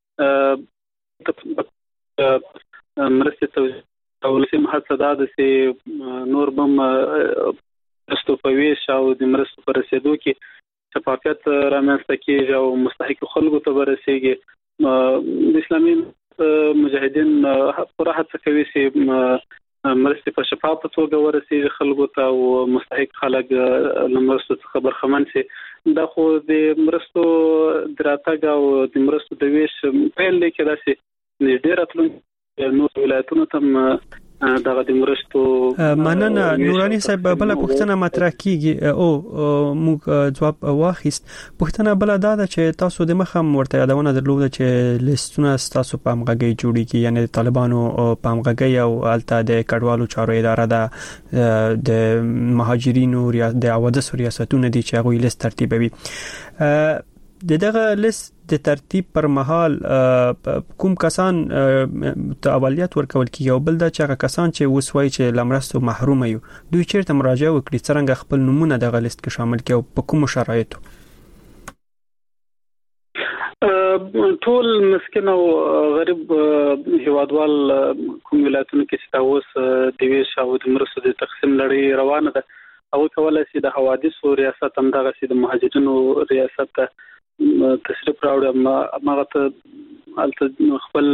مرستې توزیع او لسم حسدا د نور بم مرستو په ویش او د مرستو په رسیدو کې شفافیت رامنځته کیږي او مستحق خلکو ته ورسیږي. د اسلامي مجاهدین پوره هڅه کوي چې مرستې په شفافه توګه ورسیږي خلکو ته او مستحق خلک له مرستو څخه برخمن شي. دا خو د مرستو دراتګ او د مرستو د ویش پیل دی کې داسې نږدې راتلونکي نور ولایتونو ته دغه د مرستو مننه. نورانی صاحب بل پوښتنه مطرح کیږي او موږ جواب واخیست. پوښتنه بل دا ده چې تاسو د مخم ورته یادونه درلوده چې لیستونه تاسو په امغږی جوړیږي یعنی د طالبانو په امغږی او الته د کډوالو چارو اداره ده د مهاجرینو د عوادث ریاستونو دي چې هغه لیست ترتیبوي. دغه لیست د ترتیب پر مهال کوم کسان ته اولیت ورکول کیږي او بل دا چې هغه کسان چې وسوي چې لمرستو محروم یو دوی چیرته مراجعه وکړي څنګه خپل نمونه دغه لیست کې شامل کړي او په کوم شرایطو؟ ټول مسکین او غریب هیوادوال کوم ولایتونو کې چې تاسو د ویش او د مرستو د تقسیم لړۍ روانه ده او کولای شي د حوادث او ریاست هم دغه سي د مهاجرینو ریاست ته تشریف راوړم ماغه ته الته خپل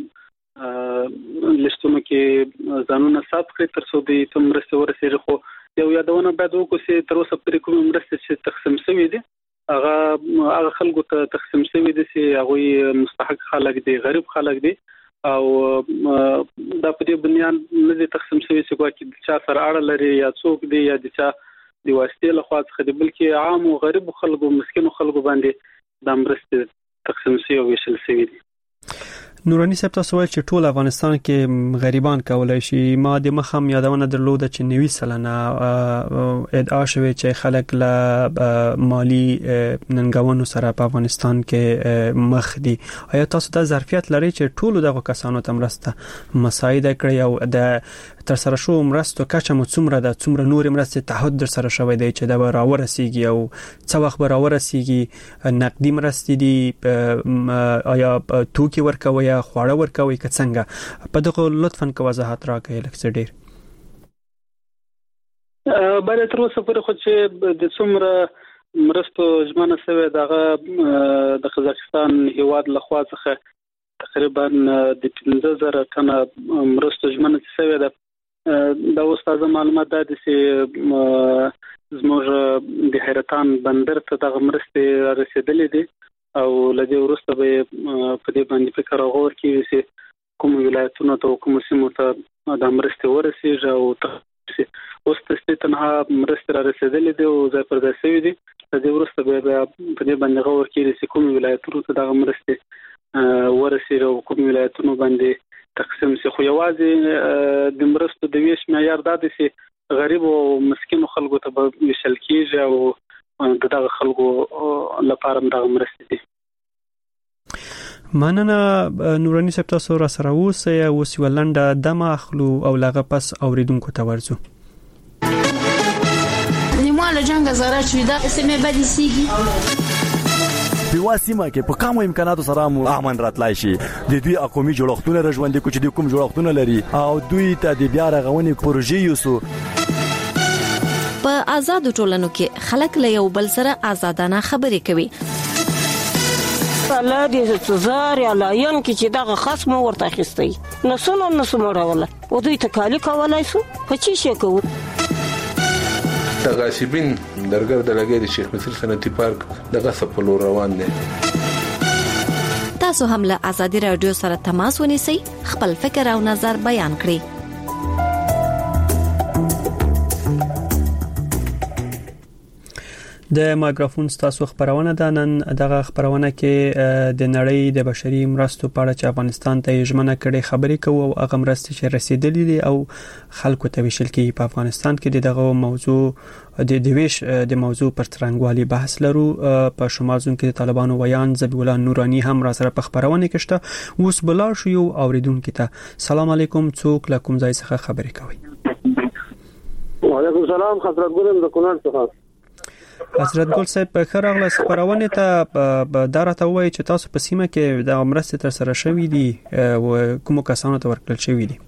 لستونو کې ځانونه ثبت کړی تر څو د مرستې ورسېږي. خو یو یادونه باید وکړو چې تر اوسه پرې کوم مرستې چې تقسیم شوی دي هغه خلکو ته تقسیم شوی دي چې هغه مستحق خلک دي غریب خلک دي او دا په دې بنیان نه دي تقسیم شوی چې کومه چا سره اړه لري یا څوک دی یا د چا د واسطې له خوا څخه دی بلکې عام او غریب خلکو مسکین خلکو باندې د مرستې تقسیم شوی او ویشل شوی دي. نورانی صاحب تاسو وایي چې ټول افغانستان کې غریبان کولای شي. ما د مخم یادونه درلوده چې 90% ادعا شوی چې خلک له مالی ننګونو سره په افغانستان کې مخ دي. آیا تاسو د ظرفیت لري چې ټول دغه کسانو ته مرسته مساعده کړئ او د تر سره شو مرستو کچه مو څومره ده څومره نور مرستې تعهد در سره شوی دی چې دا به راورسیږي او څو وخت به راورسیږي؟ نقدي مرستې دي آیا توکي ورکوي یا خواړه ورکوي که څنګه؟ په دغه لطفاً که وضاحت راکړئ لکه څه ډیر. باید تر اوسه پورې خو چې د څومره مرستو ژمنه شوې دغه د قزاقستان هیواد له خوا څخه تقریبا د 15000 ټنه مرستو ژمنه شوې ده. دا اوس تازه معلومات ده چې زموږ د حیرتان بندر ته دغه مرستې رسیدلې دي او لدې ورسته به په دې باندې فکر غور کوي چې کوم ولایتونو ته کوم سیمو ته د مرستې ورسیږي او اوس د تنها مرستې را رسیدلې دي او ځای پر ځای شوي دي. د دې وروسته بیا په دې باندې غور کېږي چې کوم ولایتونو ته دغه مرستې ورسیږي او کوم ولایتونو باندې تقسیم شي. خو یوازې د مرستو د ویش معیار دا دی چې غریب او مسکینو خلکو ته به ویشل کېږي او دغه خلکو لپاره دغه مرستې دي. مننه نوراني صاحب، تاسو را سره اوسئ. اوس یو لنډه دمه اخلو او لغه پس اوریدونکو ته ورځو. نیمه له جنگ زړه چې دا سمې بدې سیږي په واسمه کې په کومو امکاناتو سره امن راتلای شي. د دوی اقومي جوړښتونه رژوندې کوچ دي، کوم جوړښتونه لري او دوی ته د بیا رغونې پروژې یوسو. په آزاد ټولنو کې خلک له یو بل سره آزادانه خبرې کوي. الله دې زار یا لاین کې چې دغه خصم ورته اخیستي نسونه مړوله او دوی ته کالی کولای شو په چی شي کوو. د غاصبین درګر د لګي د شیخ مصر صنعتي پارک دغه سپلو روان دي. تاسو هم له آزادي رادیو سره تماس ونیسئ، خپل فکر او نظر بیان کړئ. د مایکروفون تاسو خبرونه ده. نن دغه خبرونه کې د نړۍ د بشري مرستو په اړه چې افغانستان ته یې کړي خبرې کوو او هغه مرستې چې رسیدلې دي او خلکو ته ویشل کیږي په افغانستان کې دغه موضوع د ویش د موضوع پر ترنګوالي بحث لرو. په شمال ځون کې د طالبانو ویان ذبیح الله نورانی هم را سره په خبرونه کې شته. اوس بلار شو یو اوریدونکو ته. سلام علیکم، څوک له کوم ځای څخه خبرې کوي؟ وعلیکم السلام، حضرت ګل د کونړ څخه. حضرت ګل صاحب، په خیر راغله. خبرونه ته دارته وایي چې تاسو په سیمه کې د مرستې تر سره شوې دي او کوم کسانو ته ورکړل شوې دي؟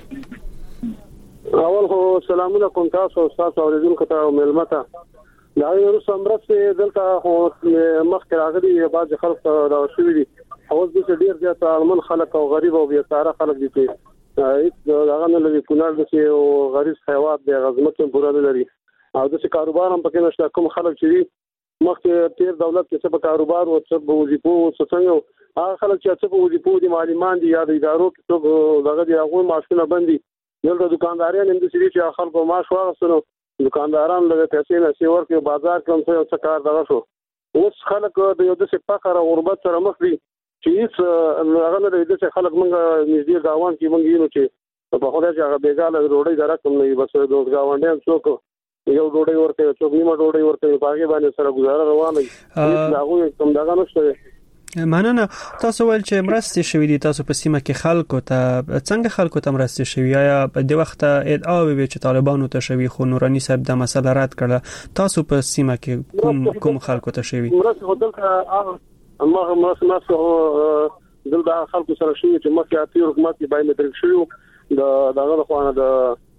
اول خو سلام علیکم تاسو او تاسو اوریدونکو ته او ملمته. دا یو مرستې دلته مخکې راغلي بعض خلک دا شوې دي. اوس د ډیر زیات عالمن خلک او غریب او بیچاره خلک دي چې هغه نه لري کونړ د او غریب حیوانات د غزمت پوره لري او د کاروبار هم پکې نشته. کوم خلک چې مخکې تیر دولت کې څه په کاروبار او څه په وظیفو څنګه هغه خلک چې څه په وظیفو دي معلمان دي یا د ادارو کې څه دغه دی هغه معاشونه بندي. دلته دکانداران هم د سړي چې خلکو معاش واغستنو دکانداران له پیسې نه سی ورکې بازار کې هم څه کار دغه شو. اوس خلک د یو د فقر او غربت سره مخ دي چې هغه نه د خلک موږ نږدې گاوان کې موږ یو چې په خدای چې هغه بیګاله روړی درکم نه بس د گاونډیان څوک یو ډوډۍ ورته څوک نیمه ډوډۍ ورته باغې باندې سره گزاره روانه وي. هغه کوم دغه نشته. مننه. تاسو ول چې مرستې شوې دي تاسو په سیمه کې خلکو ته څنګه خلکو ته مرستې شوې یا د وخت ادعا وي چې طالبانو ته شوې خو نورانی صاحب د مسله رد کړه؟ تاسو په سیمه کې کوم خلکو ته شوې؟ مرستې دلته هغه مرستې دلته خلکو سره شوې چې مخکې اتي حکومت کې بایومټریک شوی دغه خوانه د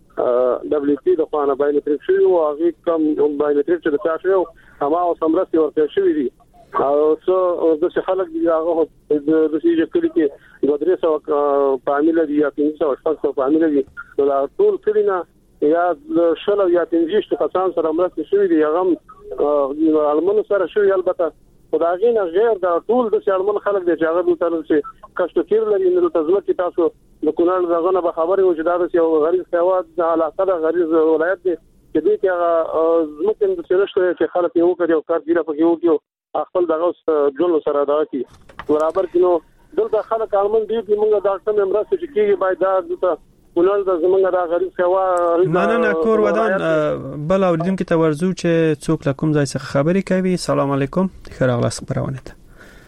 WP د خوانه بایومټریک شوی او هغه کم بایومټریک چې د چا شوی هغه او سمرستي ورته شوی دي او څو د خلک دی هغه د سیجه کلی کې 200 فامیل دي یا 300 فامیل دي دا ټول کلینا یا شل یا 15 کسان سره مرسته شوی دي هغه علمانو سره شوی. البته خدایي نه غیر دا ټول د شرمن خلک دي چې هغه د تل چې کشتکیر لري نو تزمه کې تاسو د کونړ دغه نه خبري و چې دا یو غریب سیواد د علاقه د غریب ولایت دي چې دوی کې زموږ د سرشته چې خلک یو کړي او کار دیره پکې وکړي خپل دغه جون سره دا کی برابر کینو دلته خلک عالمن دي چې موږ دا څنګه مرسته چې کیږي باید دا کونړ د زمونږ د غریب سیوا مننه. کور ودان بل اوریدونکو ته ورزو چې څوک له کوم ځای څخه خبرې کوي. سلام علیکم، خیر اغلاس خبرونه ته.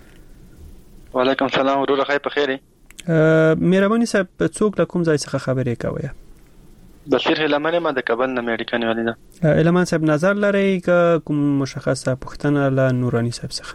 وعلیکم السلام ورور خیر په خیره. مهرباني صاحب څوک له کوم ځای څخه خبرې کوي؟ بصیر هلمن ما د کابل نه امریکایي ولیدا. هلمن صاحب نظر لري که کوم مشخصه پوښتنه له نورانی صاحب څخه؟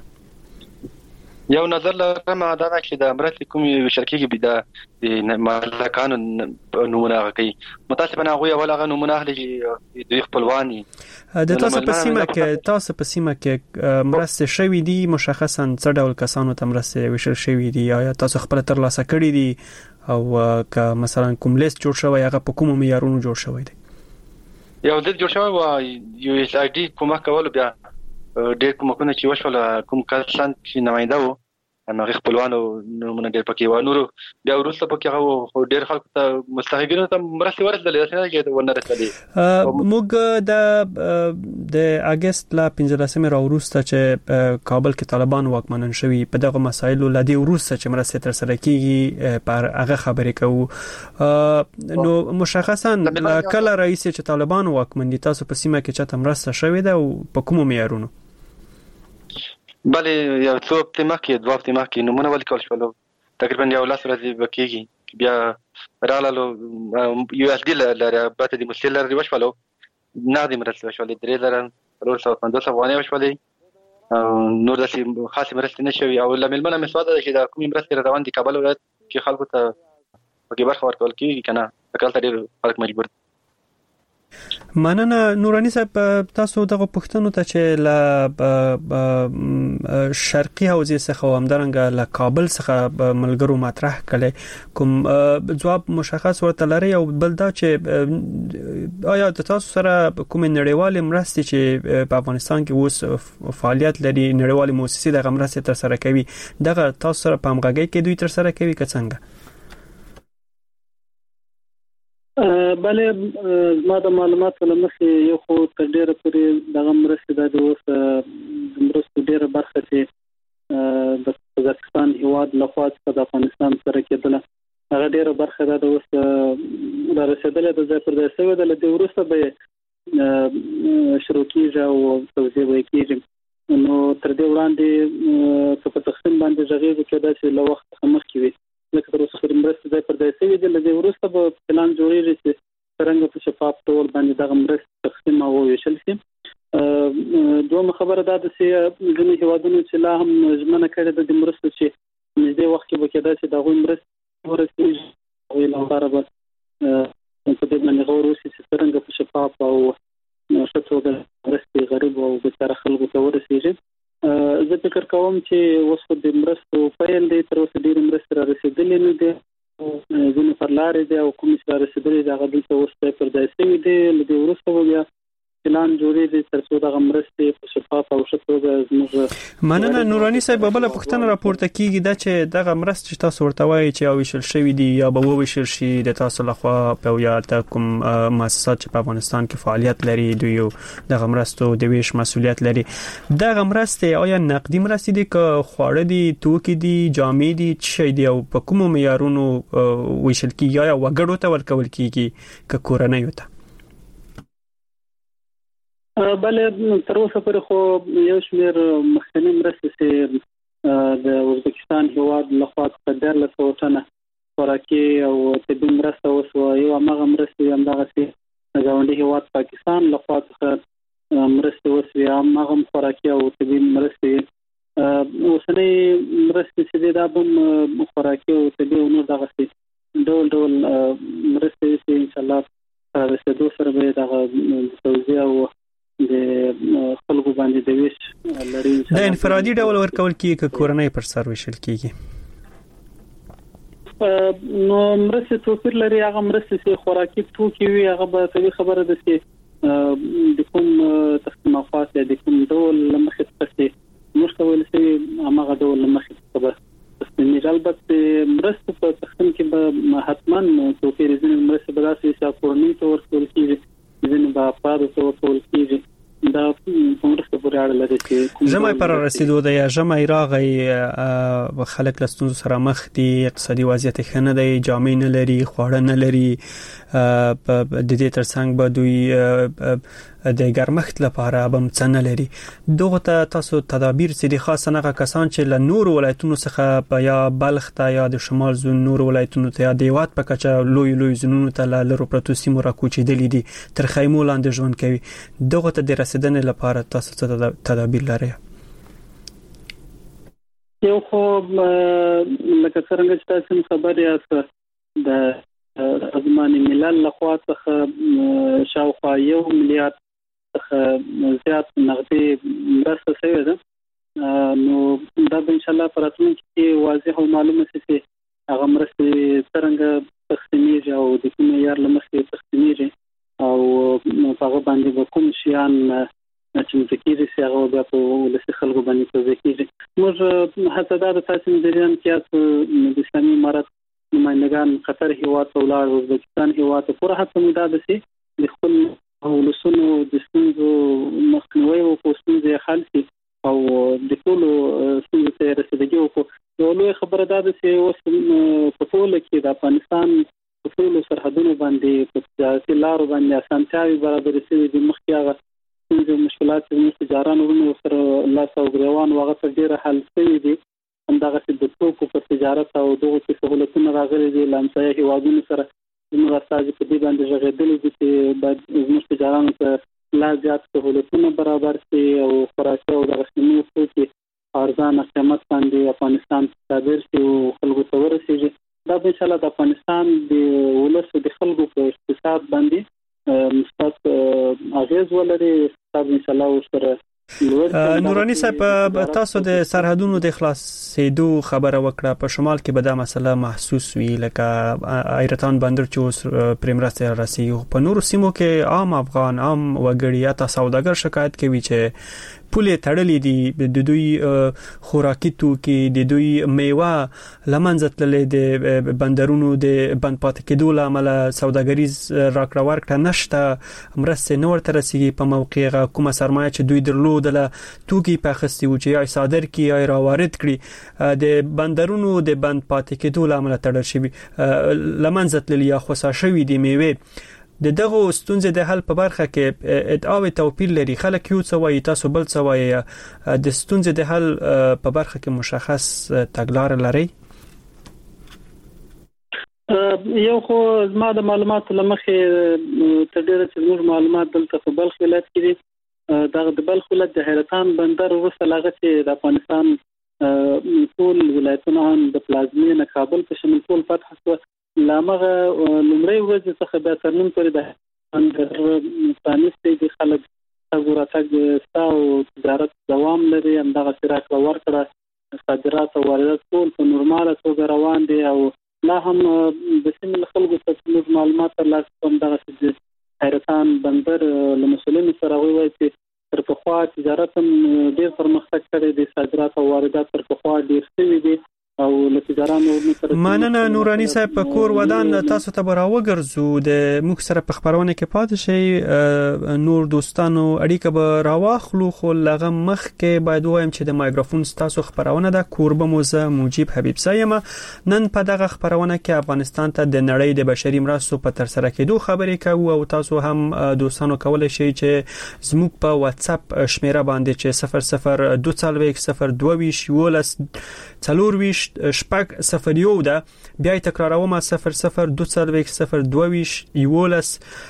یو نظر لرم دا چې د امرت کوم شرکت کې بيد د مالکانو نمونه کوي متاسفانه هغه یو هغه نمونه اخلي چې دوی خپلواني. د تاسو په سیمه کې مرسته شوې دي مشخصا څه ډول کسانو ته مرسته وشل شوې دي یا تاسو خپل تر لاسه کړی دي او که مثلا کوم لیست جوړ شوی هغه په کومو معیارونو جوړ شوی دی؟ یو د جوړ شوی و یو اس آی ډي کومه کول بیا ډېر کومه چې وشول کوم کسان چې نماینده وو نو خپلوانو نمونه ډېر پکې و نور بیا ورسته پکې هغه ډېر خلکو ته مستحقینو ته مرستې ورسېدلې څنګه کې ونه رسېدلې موږ د اگست لا 15 راورسته چې کابل کې طالبان واکمنن شوي په دغه مسایلو لدی ورسته چې مرستې تر سره کیږي پر هغه خبرې کوو نو مشخصا کله رئیس چې طالبان واکمن دي تاسو په سیمه کې چاته مرسته شوې ده او په کومو معیارونو بله یو څو هفته مخکې 2 هفته مخکې نمونه ولیکل شول تقریبا یو لاس ورځې بکیږي بیا رالو یو اس ډي لاره باته د مسل لري وشولو نادي مرسته وشولې 3050 افغانۍ وشولې نور داسې خاصه مرسته نشوي او لملمنه مسواده چې د کومې مرسته روان دي کابل ولایت کې خلکو ته پکې برخه ورکول کیږي کنه تکل ډېر خلک مجبور مننه نورانی صاحب تاسو دغه پښتنو ته چې ل شرقي حوزې څخه همدارنګه ل کابل څخه ملګرو مطرح کړي کوم جواب مشخص ورته لري او بل دا چې آیا تاسو سره کوم نړیوال مرستې چې په افغانستان کې اوس فعالیت لري نړیوال مؤسسې دغه مرستې تر سره کوي دغه تاسو سره په همغږي کې دوی تر سره کوي که څنګه بله زما د معلوماتو لمخې یو خو تر ډیره پورې دغه مرستې د اوس مرستو ډیره برخه چې د پاکستان هیواد لخوا د افغانستان سره کېدله هغه ډیره برخه د اوس د رسیدلې د ځای پر ځای شوی د لدې وروسته به شروع کیږي او توزیع وکړي نو تر دې وړاندې په تقسیم باندې ژغېږي چې دا له وخت مخکې وي لکه تر اوسه پورې مرستې ځای پر ځای شوي دي له دې وروسته به پلان جوړېږي چې څرنګه په شفاف ډول باندې دغه مرستې تقسیم او ویشل شي دویمه خبره دا ده چې ځینې هیوادونو چې لا هم ژمنه کړې ده د مرستو چې نږدې وخت کې به کېدای شي د هغوی مرستې ورسېږي هغوی لپاره به په دې باندې غور وشي چې څرنګه په شفاف او ښه توګه مرستې غریبو او بېچاره خلکو ته ورسېږي زه فکر کوم چې اوس خو د مرستو پیل دی تر اوسه ډېرې مرستې را رسېدلې نه دي ځینې پر لارې دي او کومې چې را رسېدلې دي هغه دلته اوس ځای پر ځای شوي دي له دې وروسته به بیا پلان جوړېږي تر څو دغه مرستې په شفاف او ښه توګه زموږ مننه نوراني صاحب بله پوښتنه راپورته کیږي دا چې دغه مرستې چې تاسو ورته وایي چې ویشل شوي دي یا به وویشل شي د تاسو لخوا په یا د کوم مؤسسات چې په افغانستان کې فعالیت لري دوی دغه مرستو د ویش مسؤلیت لري دغه مرستې آیا نقدي مرستې دي که خواړه دي توکي دي جامې دي څه شي دي او په کومو معیارونو ویشل کیږي یا وګړو ته ورکول کیږي که کورنیو ته بله تر اوسه پورې خو یو شمېر مخکني مرستې چې د ازبکستان هیواد لخوا څخه 1300 ټنه خوراکي او طبي مرسته وشوه یو هماغه مرستې همدغسې د ګاونډي هیواد پاکستان لخوا څخه مرستې وشوې هماغه خوراکي او طبي مرستې اوسنۍ مرستې چې دي دا به خوراکي او طبي او نور دغسې ډول ډول مرستې چې انشاءالله رسېدو سره به دغه توزیع او د خلکو باندې د ویش لري د انفرادي ډول ورکول کیږي که کورنۍ پر سر ویشل کیږي نو مرستې توپیر لري هغه مرستې چې خوراکي توکي وي هغه به طبیعي خبره ده چې د کوم تقسیمات د کوم ډول لمخې څخه موږ ته ویل شوي هماغه ډول لمخې څخه تقسیمېږي البته مرستې په تقسیم کې به حتما توپیر ځینې مرستې به داسې چې کورنۍ ته ورکول کیږي ځینې به افرادو ته ورکول کیږي دا مرسته پورې اړه لري چې ژمی پر رسیدو دی ژمی راغی خلک له ستونزو سره مخ دي اقتصادي وضعیت ښه نه دی جامې نه لري خواړه نه لري د دې ترڅنګ به دوی د ګرمښت لپاره به څه نه لري دغه ته تاسو تدابیر چې دي خاصه نه کسان چې له نور ولایتونو څخه یا بلخ ته یا د شمال زون نور ولایتونو ته یا د هیواد په کچه لوی زونونو ته له لرو پرتو سیمو راکوچېدلي دي تر خیمو لاندې ژوند کوي دغه ته د رسیدنې لپاره تاسو څه تدابیر لرئ یو خو لکه څنګه چې تاسو خبر یاست د سازمان ملل لخوا څخه شاوخوا 1 میلیارډ څخه زیات نغدي مرسته شوې ده نو دا به ان شاء الله پر راتلونکي کې واضح او معلومه شي چې هغه مرستې څرنګه تقسیمېږي او د کوم معیار له مخې تقسیمېږي او هغه باندې به کوم شیان چې متکیږي چې هغه بیا په ولسي خلکو باندې توزیع کېږي موږ هڅه دا د تاسو مدیران کې د اسلامي امارات نمائندگان قطر هیواد ته ولاړ ازبکستان هیواد ته پوره هڅه مو دا ده چې د خپل ولسونو د ستونزو مخنیوي او ستونزې حل شي او د ټول ستونزو ته رسیدګي وکړو. یو لوی خبره دا ده چې اوس په ټول کې د افغانستان په ټول سرحدونو باندې په سیاسي لارو باندې اسانتیاوي برابر شوي دي. مخکې هغه ستونزې مشکلات چې تجاران ورونو سره لاس او ګریوان وغه ته ډېره حل شوي دي. همدغه د توکو په تجارت او دغه سهولتونه راغلي دي لامسایه هیوادونو سره. زموږ استازي په دې باندې ژغېدلي دي چې باید زموږ تجارانو ته لا زیات سهولتونه برابر شي او خوراکي او دغه شنو توکي ارزانه قیمت باندې افغانستان ته صادر شي او خلکو ته ورسیږي. دا به ان شاء الله د افغانستان د ولس د خلکو په اقتصاد باندې مثبت اغیز ولري. ان شاء الله ورسره نورانی صاحب تاسو د سرحدونو د خلاصېدو خبره وکړه. په شمال کې به دا مسله محسوس وي لکه ایرتان بندر چې پریمرسته راسي. په نورو سیمو کې عام افغان عام وګړي یا تاسو سوداګر شکایت کوي چې پولې تړلې دي، د دوی خوراکي توکي د دوی میوه لمنځه تللې د بندرونو د بند پاتې کېدو لامل سوداګریز راکړه ورکړه نشته، مرسته نور تر رسیدي په موقع کومه سرمایه چې دوی درلودله توکي په خستي و چې یا صادر کی یا راوارد کړي د بندرونو د بند پاتې کېدو لامل تړل شوی لمنځه تللې یا خصا شوی د میوه. د دغه ستونزې د حل په برخه کې ادعاوې توپیر لري. خلک یو څه وایي تاسو بل څه وایي. د ستونزې د حل په برخه کې مشخص تګلارې لري؟ یو خو زما د معلوماتو لمخې تدیر چې موږ معلومات دلته په بلخ ولایت کې دي. دغه د بلخ ولایت د حیرتان بندر وروسته لاغه چې د افغانستان ټول ولایتونه هم د پلازمینه کابل په شمول ټول فتح شو. لامغه لمړی ورځ څخه به تر نن پورې د اندر پانیستي د خلک تګ تاو تجارت دوام لري. همدغه سراک ورکړه صادرات او واردات ټول په نورماله توګه روان دي او لا هم د سیمې خلکو ته معلومات ترلاسه کوم. دغه حیرتان بندر له مسولینو سره وایي چې تر پخوا تجارت هم ډېر پرمختګ کړی دی، صادرات او واردات تر پخوا ډېر شوي دي او لتجارانو مننه. نورانی صاحب په کور ودان تاسو ته راوګرځو د موږ سره په خبرونه کې پاتې شي. نور دوستانو اړیکه به راواخلو خو لغه مخ کې باید وایم چې د مایکروفون تاسو خبرونه د کوربه موزه موجب حبیب سایم نن په دغه خبرونه کې افغانستان ته د نړۍ د بشري مرستو په تر سره کېدو خبرې کوو او تاسو هم دوستانو کولای شئ چې زموږ په واتس اپ شمیره باندې چې 0022 شپږ 01 ده بیا تکراروم 0022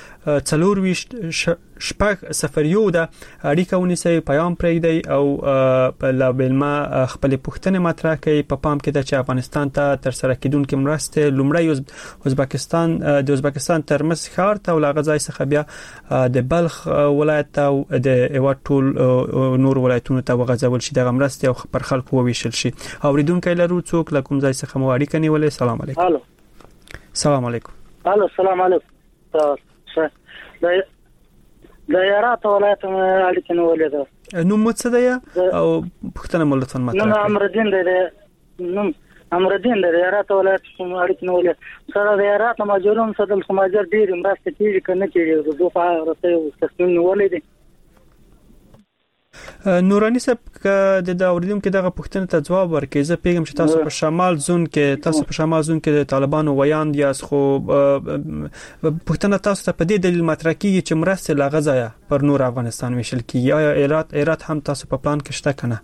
شپږ 01 ده. اړیکه ونیسئ، پیغام پرېږدئ او په لابلما خپل پوښتنې مطرح کړئ. په پام کې ده چې افغانستان ته تر سره کېدونکې مرستې لومړی د ازبکستان ترمز ښار ته او له غځای څخه بیا د بلخ ولایت او د هیواد ټول نور ولایتونو ته وغځول شي دغه مرستې او پر خلکو وویشل شي. اوریدونکو لرو څوک له کوم ځای څخه مو اړیکه نیولې؟ سلام علیکم. الو سلام علیکم. الو سلام علیکم. د یارات ولایت اړیکه نیولې ده. نو څه ده او پښتنه ملتون مطرح نو امردین ده. نو امردین ده یارات ولایت اړیکه نیولې سره د یارات ماجورم صدل سماجر ډیر مرسته کیږي کنه کیږي دوه راته تصمیم نیولې دي. نورانی صاحب د اوریدونکو دغه پوښتنه ته جواب ورکړي. زه پیغام چې تاسو په شمال زون کې د طالبانو ویاند یاست خو پوښتنه تاسو ته په دې دلیل مطرح کیږي چې مرسته لا غزایا پر نور افغانستان ویشل کیږي. آیا ایرات هم تاسو په پلان کې شته کنه؟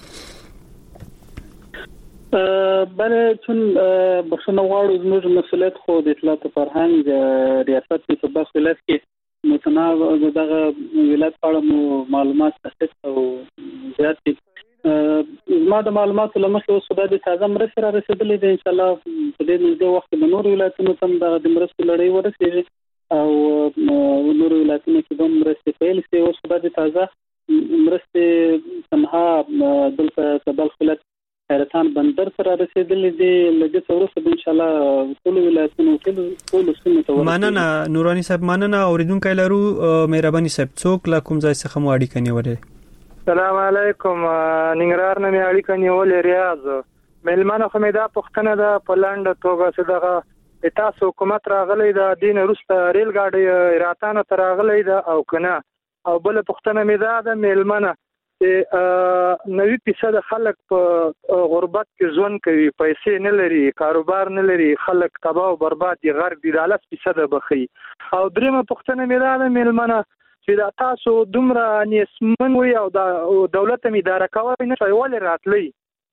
بله چون بخښنه غواړو زموږ مسؤلیت خو د اطلاعات فرهنګ ریاست په بخښ ولایت کې متناوب دغه ولایت په اړه معلومات تحقیق او زیات دي. ما د معلوماتو لمخې اوس خدای دې تازه مرسته را رسیدلې ده. ان شاء الله په دې نږدې وخت کې نور ولایتونو ته د مرستو لړۍ ورسیږي او نور ولایتونو کې به مرستې پیل شي. اوس خدای دې تازه مرستې تنها دلته بلخ ولایت حیرتان بندر سره رسیدلې دي. لږ څه وروسته ان شاء الله ټول ولایتونو ټول سیمو ته ورسیږي. مننه نورانی صاحب. مننه اوریدونکو لرو. مهرباني صاحب څوک له کوم ځای څخه مو اړیکه نیولې؟ السلام علیکم. ننګرهار نه مې اړیکه نیولې ریاض. مېلمانه خو مې دا پوښتنه ده په لنډه توګه چې دغه تاسو حکومت راغلی د دین وروسته ریل ګاډي راتانه تر راغلی ده او کنه. او بل پوښتنه مې دا ده مېلمانه چې 90% خلک په غربت کې ژوند کوي، پیسې نه لري، کاروبار نه لري، خلک تباہ او برباد دي، غرق دي، 10% بخي. او دریمه پوښتنه مې دا ده مېلمانه چې دا تاسو دومره نیسمن وي او دولت هم اداره کوي نه شي ولې راتلی.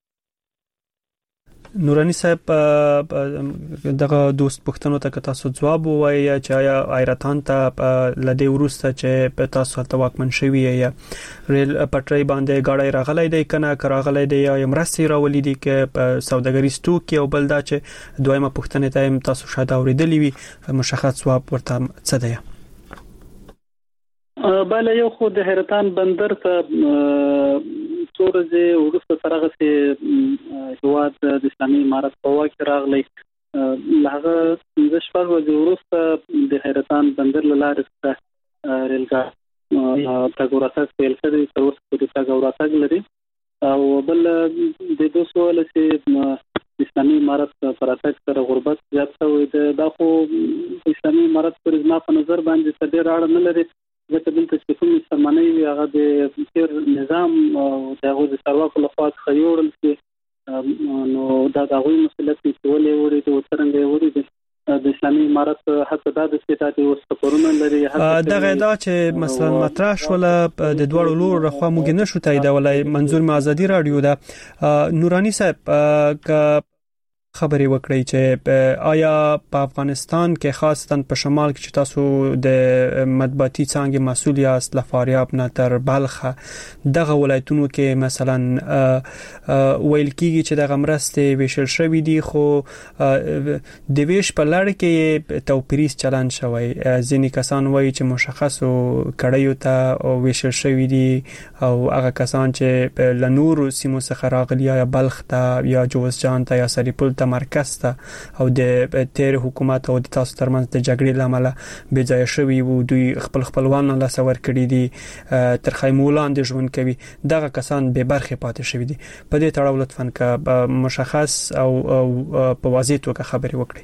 نورانی صاحب دغه دوست پښتنو ته تاسو جواب وایي چې آیا ایراتان ته لدې ورسته چې تاسو ته واکمن شوی یا ریل پټري باندې گاډي راغلي دی کنه راغلي دی یا مرستي راولي دي کې سوداګریز توکي او بلدا چې دویمه پښتنه ته تاسو شاده اوریدلې وي مشخص جواب ورته څه دی؟ بله یو خو د حیرتان بندر ته څورځه ورسته ترغه سي هواد د اسلامي امارت په واک راغلی لهغه د شپږ ورځې ورسته د حیرتان بندر لاره ریلګاډي تګوراتګ پیل کړی تر اوسه پورې تګوراتګ لري او بل د 200 لسي اسلامي امارت پراتګ سره غربت زیات شوی دا خو اسلامي امارت پر ځما په نظر باندې څه ډیر اړه نه لري ځکه دلته چې کوم سرمنۍ وي هغه د تیر نظام او دغه د سرواکو لخوا خيوړل شي نو دا دغه مسلط چې ولې وړي د څنګه وړي د اسلامي امارت حتی د سیاست او سپورونه لري دا غدا چې مثلا مطرح شول د دوړو لور رخوا موږ نشو تاییدولای منظور ازادي رادیو دا نورانی صاحب خبرې وکړي چې آیا په افغانستان کې خاصتا په شمال کې چې تاسو د مطبوعاتي څنګه مسؤل یاست لفاریاب نه تر بلخ دغه ولایتونو کې مثلا ویل کیږي چې د غمرسته ویشل شوی دي خو د ویش په لړ کې توپیریز چلن شوی ځینې کسان وایي چې مشخصو کړیو ته ویشل شوی دي او هغه کسان چې لنور سیمو څخه راغلي یا بلخ ته یا جوزجان ته یا سریپل ته مرکز ته او د تیر حکومت او د تاسو ترمنځ د جګړې لامل بې ځای شوی وو دوی خپلوان له سور کړی دي تر خیمولان د ژوند کوي دغه کسان به برخه پاتې شوی دي په دې تړاو لطفاً کا مشخص او په واضح توګه خبرې وکړئ.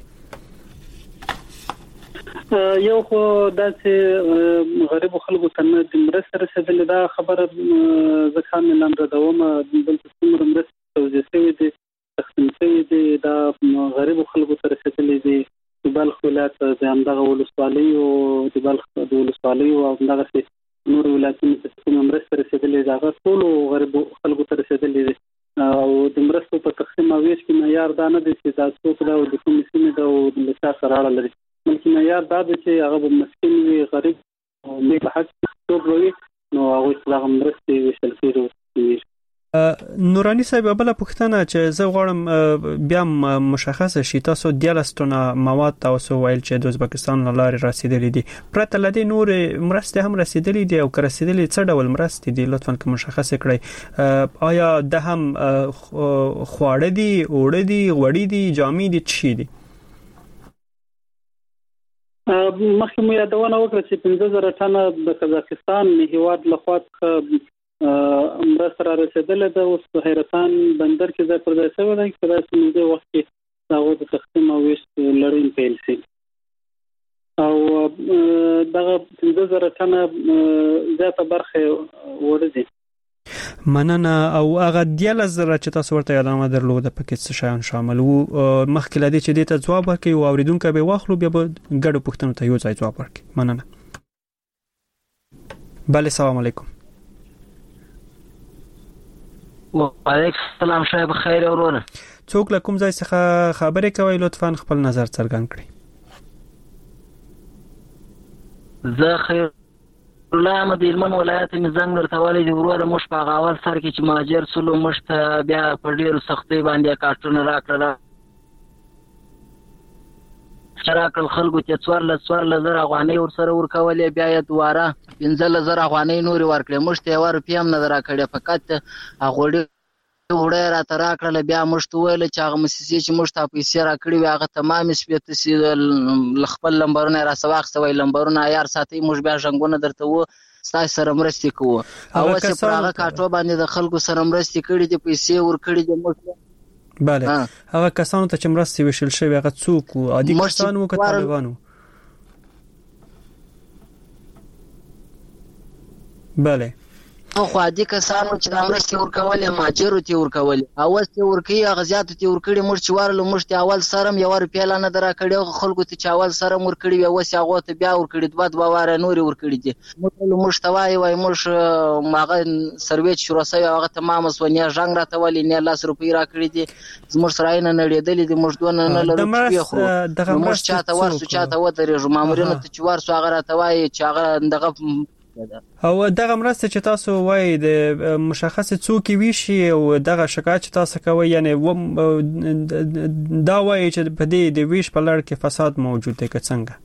یو خو داسې غریب خلکو ته د مرسته رسیدلې دا خبره ځکه نه لمردومه دلته څومره مرسته توزیع شوی دي تقسیم شوی دي دا غریب خلکو ته رسیدلې دي د بلخ ولایت د همدغه ولسوالۍ او د بلخ د ولسوالۍ او همدغه نور ولایتونو ته کوم مرسته رسیدلې دا ټول غریب خلکو ته رسیدلې دي او د مرستو په تقسیم او ویش کې معیار دا نه دي چې دا څوک دا د کوم سیمه دا او د لاسه سره اړه لري بلکې معیار دا دی چې هغه مسکین وي غریب او نه حق څوک وي نو هغه څنګه مرستې ویشل کېږي. نورانی صاحب بل پښتنه چې زه غواړم بیا مشخصه شي تاسو د لستونه مواد تاسو ویل چې د ازبکستان لاره رسیدلې دي پرته لدې نور مرسته هم رسیدلې دي او که رسیدلې څه ډول مرسته دي لطفا که مشخصه کړئ آیا د هم خواړه دي اوړه دي غوړي دي جامې دي چی دي؟ مخکې مو یادونه وکړه چې 15000 ټنه د قزاقستان هیواد لخوا مرسته را رسیدلې ده اوس په حیرتان بندر کې ځای پر ځای شوی دی چې داسې موده وخت کې هغه د تقسیم او ویش لړۍ پیل شي او دغه 15000 ټنه زیاته برخه ورځي مننه او هغه 10000 چې تاسو ورته یادونه درلوده پکې څه شیان شامل وو مخکې لدی چې دې ته جواب ورکړي او اوریدونکو به واخلو بیا به ګډو پوښتنو ته یو ځای جواب ورکړي. مننه. بله السلام علیکم. وعلیکم السلام شایب خیر اورونه څوک له کوم ځای څخه خبرې کوي لطفاً خپل نظر څرګند کړئ. زه خیر الله مدیر من ولایت مزنګ ورتوالی دی وروره مش په غاول سر کې چې ماجر سلو مش ته بیا په ډیرو سختۍ باندې کارټونه راکړل شراکل خلکو چې 14,000 افغانۍ ورسره ورکولې بیا یې دواره 15,000 افغانۍ نور ورکړې مشته ور پیم نه راکړې فقط هغه وړه را تر راکړل بیا مشته ویل چې هغه مسیسي چې مشته پیسې راکړي هغه تمام سپیت سي خپل لمبرونه را سواخ سوي لمبرونه یار ساتي مش بیا څنګه درته وو ستاسو سره مرستې کوو او چې پر هغه کاټو باندې د خلکو سره مرستې کړې دي پیسې ور کړې دي موږ bale هغه کسانو ته چې مرستې وشل شوی هغه څوک عادي کسان وو که طالبانو bale خو عادي کسانو چې د مرستې ورکولې ماجرو ته ورکولې اول ته ورکي هغه زیات ته ورکړي موږ چې ورلو موږ ته اول سرم یو روپیا نه درا کړي خلکو ته چې اول سرم ورکړي وي وسه هغه ته بیا ورکړي دوه واره نور ورکړي دي موږ ته وای موږ ماغه سرویچ شروع سوی هغه تمام وسونیا ژنګ راته ولې نه لاس روپیا را کړی دي زموږ سره نه نړیدلې دي موږ دونه نه لرو چې موږ چاته ورسو چاته ودرېږو مامورینو ته چې ورسو هغه راته وای چې هغه دغه او دغه مرسته چې تاسو وای د مشخص څوک وی شي او دغه شکایت چې تاسو کوي یعنی دا وای چې په دې د ویش په لړ کې فساد موجود دی که څنګه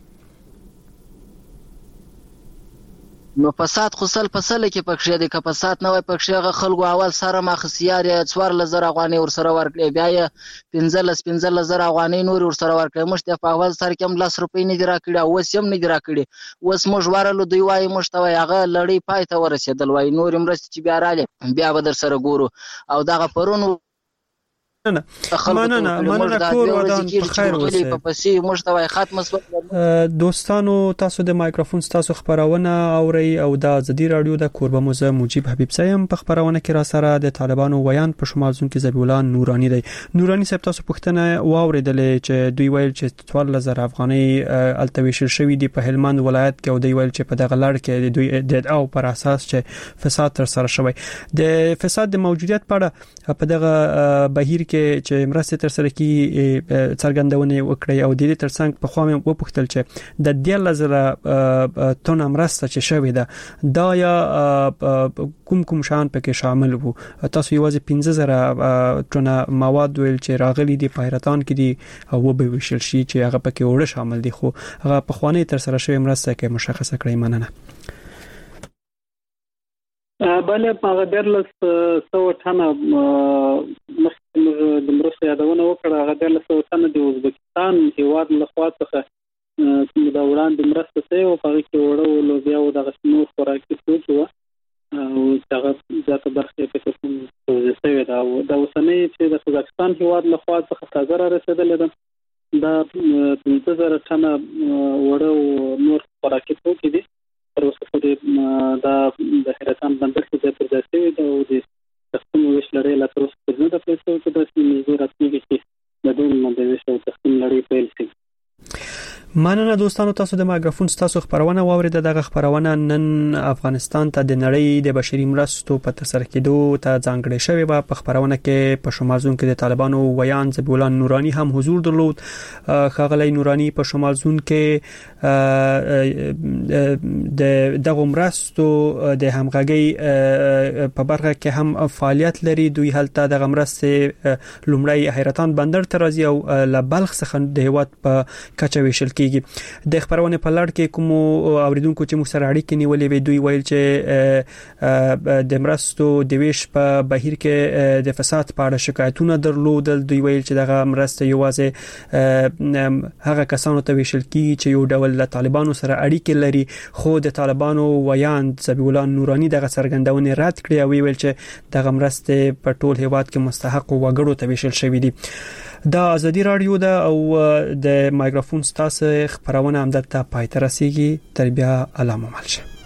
نو فساد خو سل کې پکښې د کپاسات نه وای پکښې خلکو اول سره مخسیار یا 4000 افغانۍ ور سره ورکړي بیا 15000 افغانۍ نور ور سره ورکړي مشت په اول سره کې 10 روپۍ نه دی راکړي او وسم نه دی راکړي وس موږ ورلو دوی وای مشتوي هغه لړۍ پای ته ورسېدل وای نور مرستې چې بیا رااله بیا به در سره ګورو او دغه پرون مننه کور ودان په خیر اوسئ په پسې مشتوي ختم شو دوستانو تاسو د مایکروفون تاسو خبرونه اوري او د ازادي رادیو د کوربه موزه مجيب حبیب سیم په خبرونه کې را سره د طالبانو ویان په شمال زون کې ذبیح الله نورانی دی نورانی صاحب تاسو پوښتنه واوریدلې چې دوی ویل چې 12000 افغانۍ التویشل شوې دي په هلمند ولایت کې او دوی ویل چې په دغه لړ کې دوی د او پر اساس چې فساد تر سره شوی د فساد د موجودیت په اړه په دغه بهیر کې چې مرسته تر سره کی څرګندونه وکړي او د دې ترڅنګ په خو مې وپوښتل چې د 10000 تن مرسته چې شوې ده دا یا کوم شان پکې شامل وو تاسو یوازې 15000 تن مواد ویل چې راغلي دي په حیرتان کې دي او به وشل شي چې هغه پکې وړه شامل دي خو هغه په خواني تر سره شوی مرسته کې مشخصه کړی مننه بله هغه درلس 100 ټنه د مرستې یادونه وکړه هغه درلس 100 ټنه د ازبکستان هیواد له خوا څخه د وړاندې مرسته سي او هغه کې وړو لوبیا او د غشنور خوراکي توکي و او هغه ذاته برخه په کوم توزیع دا اوسنۍ چې د ازبکستان هیواد له خوا څخه تازه را رسیدلې ده دا 15000 ټنه وړو نور خوراکي توکي دي تر اوسه پورې دا د حیرتان بندر کې د پرځاسي او د تقسیم ویش لړۍ لا تر اوسه پورې نه د پیسو کې د سیمې راتلونکي کې د دوی د ویش او تقسیم لړۍ پیل شي مننه دوستانو تاسو د مایکروفون تاسو خبرونه واورید دغه خبرونه نن افغانستان ته د نړۍ د بشري مرستو په تر کېدو ته ځانګړې شوی و په خبرونه کې په شمال زون کې د طالبانو ویان ذبیح الله نورانی هم حضور درلود خغلی نورانی په شمال زون کې د دغه مرستو د همغږي په برخه کې هم فعالیت لري دوی هلته د مرستې لومړی حیرتان بندر ته راځي او لبلخ څخه د هیواد په کچه ویشل کیږي د خبرونه په لړ کې کوم اوریدونکو چې موږ سره اړیکې نیولې وي دوی ویل چې د مرستو د ویش په بهیر کې د فساد په اړه شکایتونه درلودل دوی ویل چې دغه مرسته یوازې هغه کسانو ته ویشل کیږي چې یو ډول له طالبانو سره اړیکې لري خو د طالبانو ویان ذبیح الله نورانی دغه څرګندونه رد کړې او ویل چې دغه مرسته په ټول هیواد کې مستحق وګړو ته ویشل شوې دي دا ازادي رادیو ده او د مایکروفون تاسو خبرونه هم د پای ته رسیدي تر بیا علامه ملشه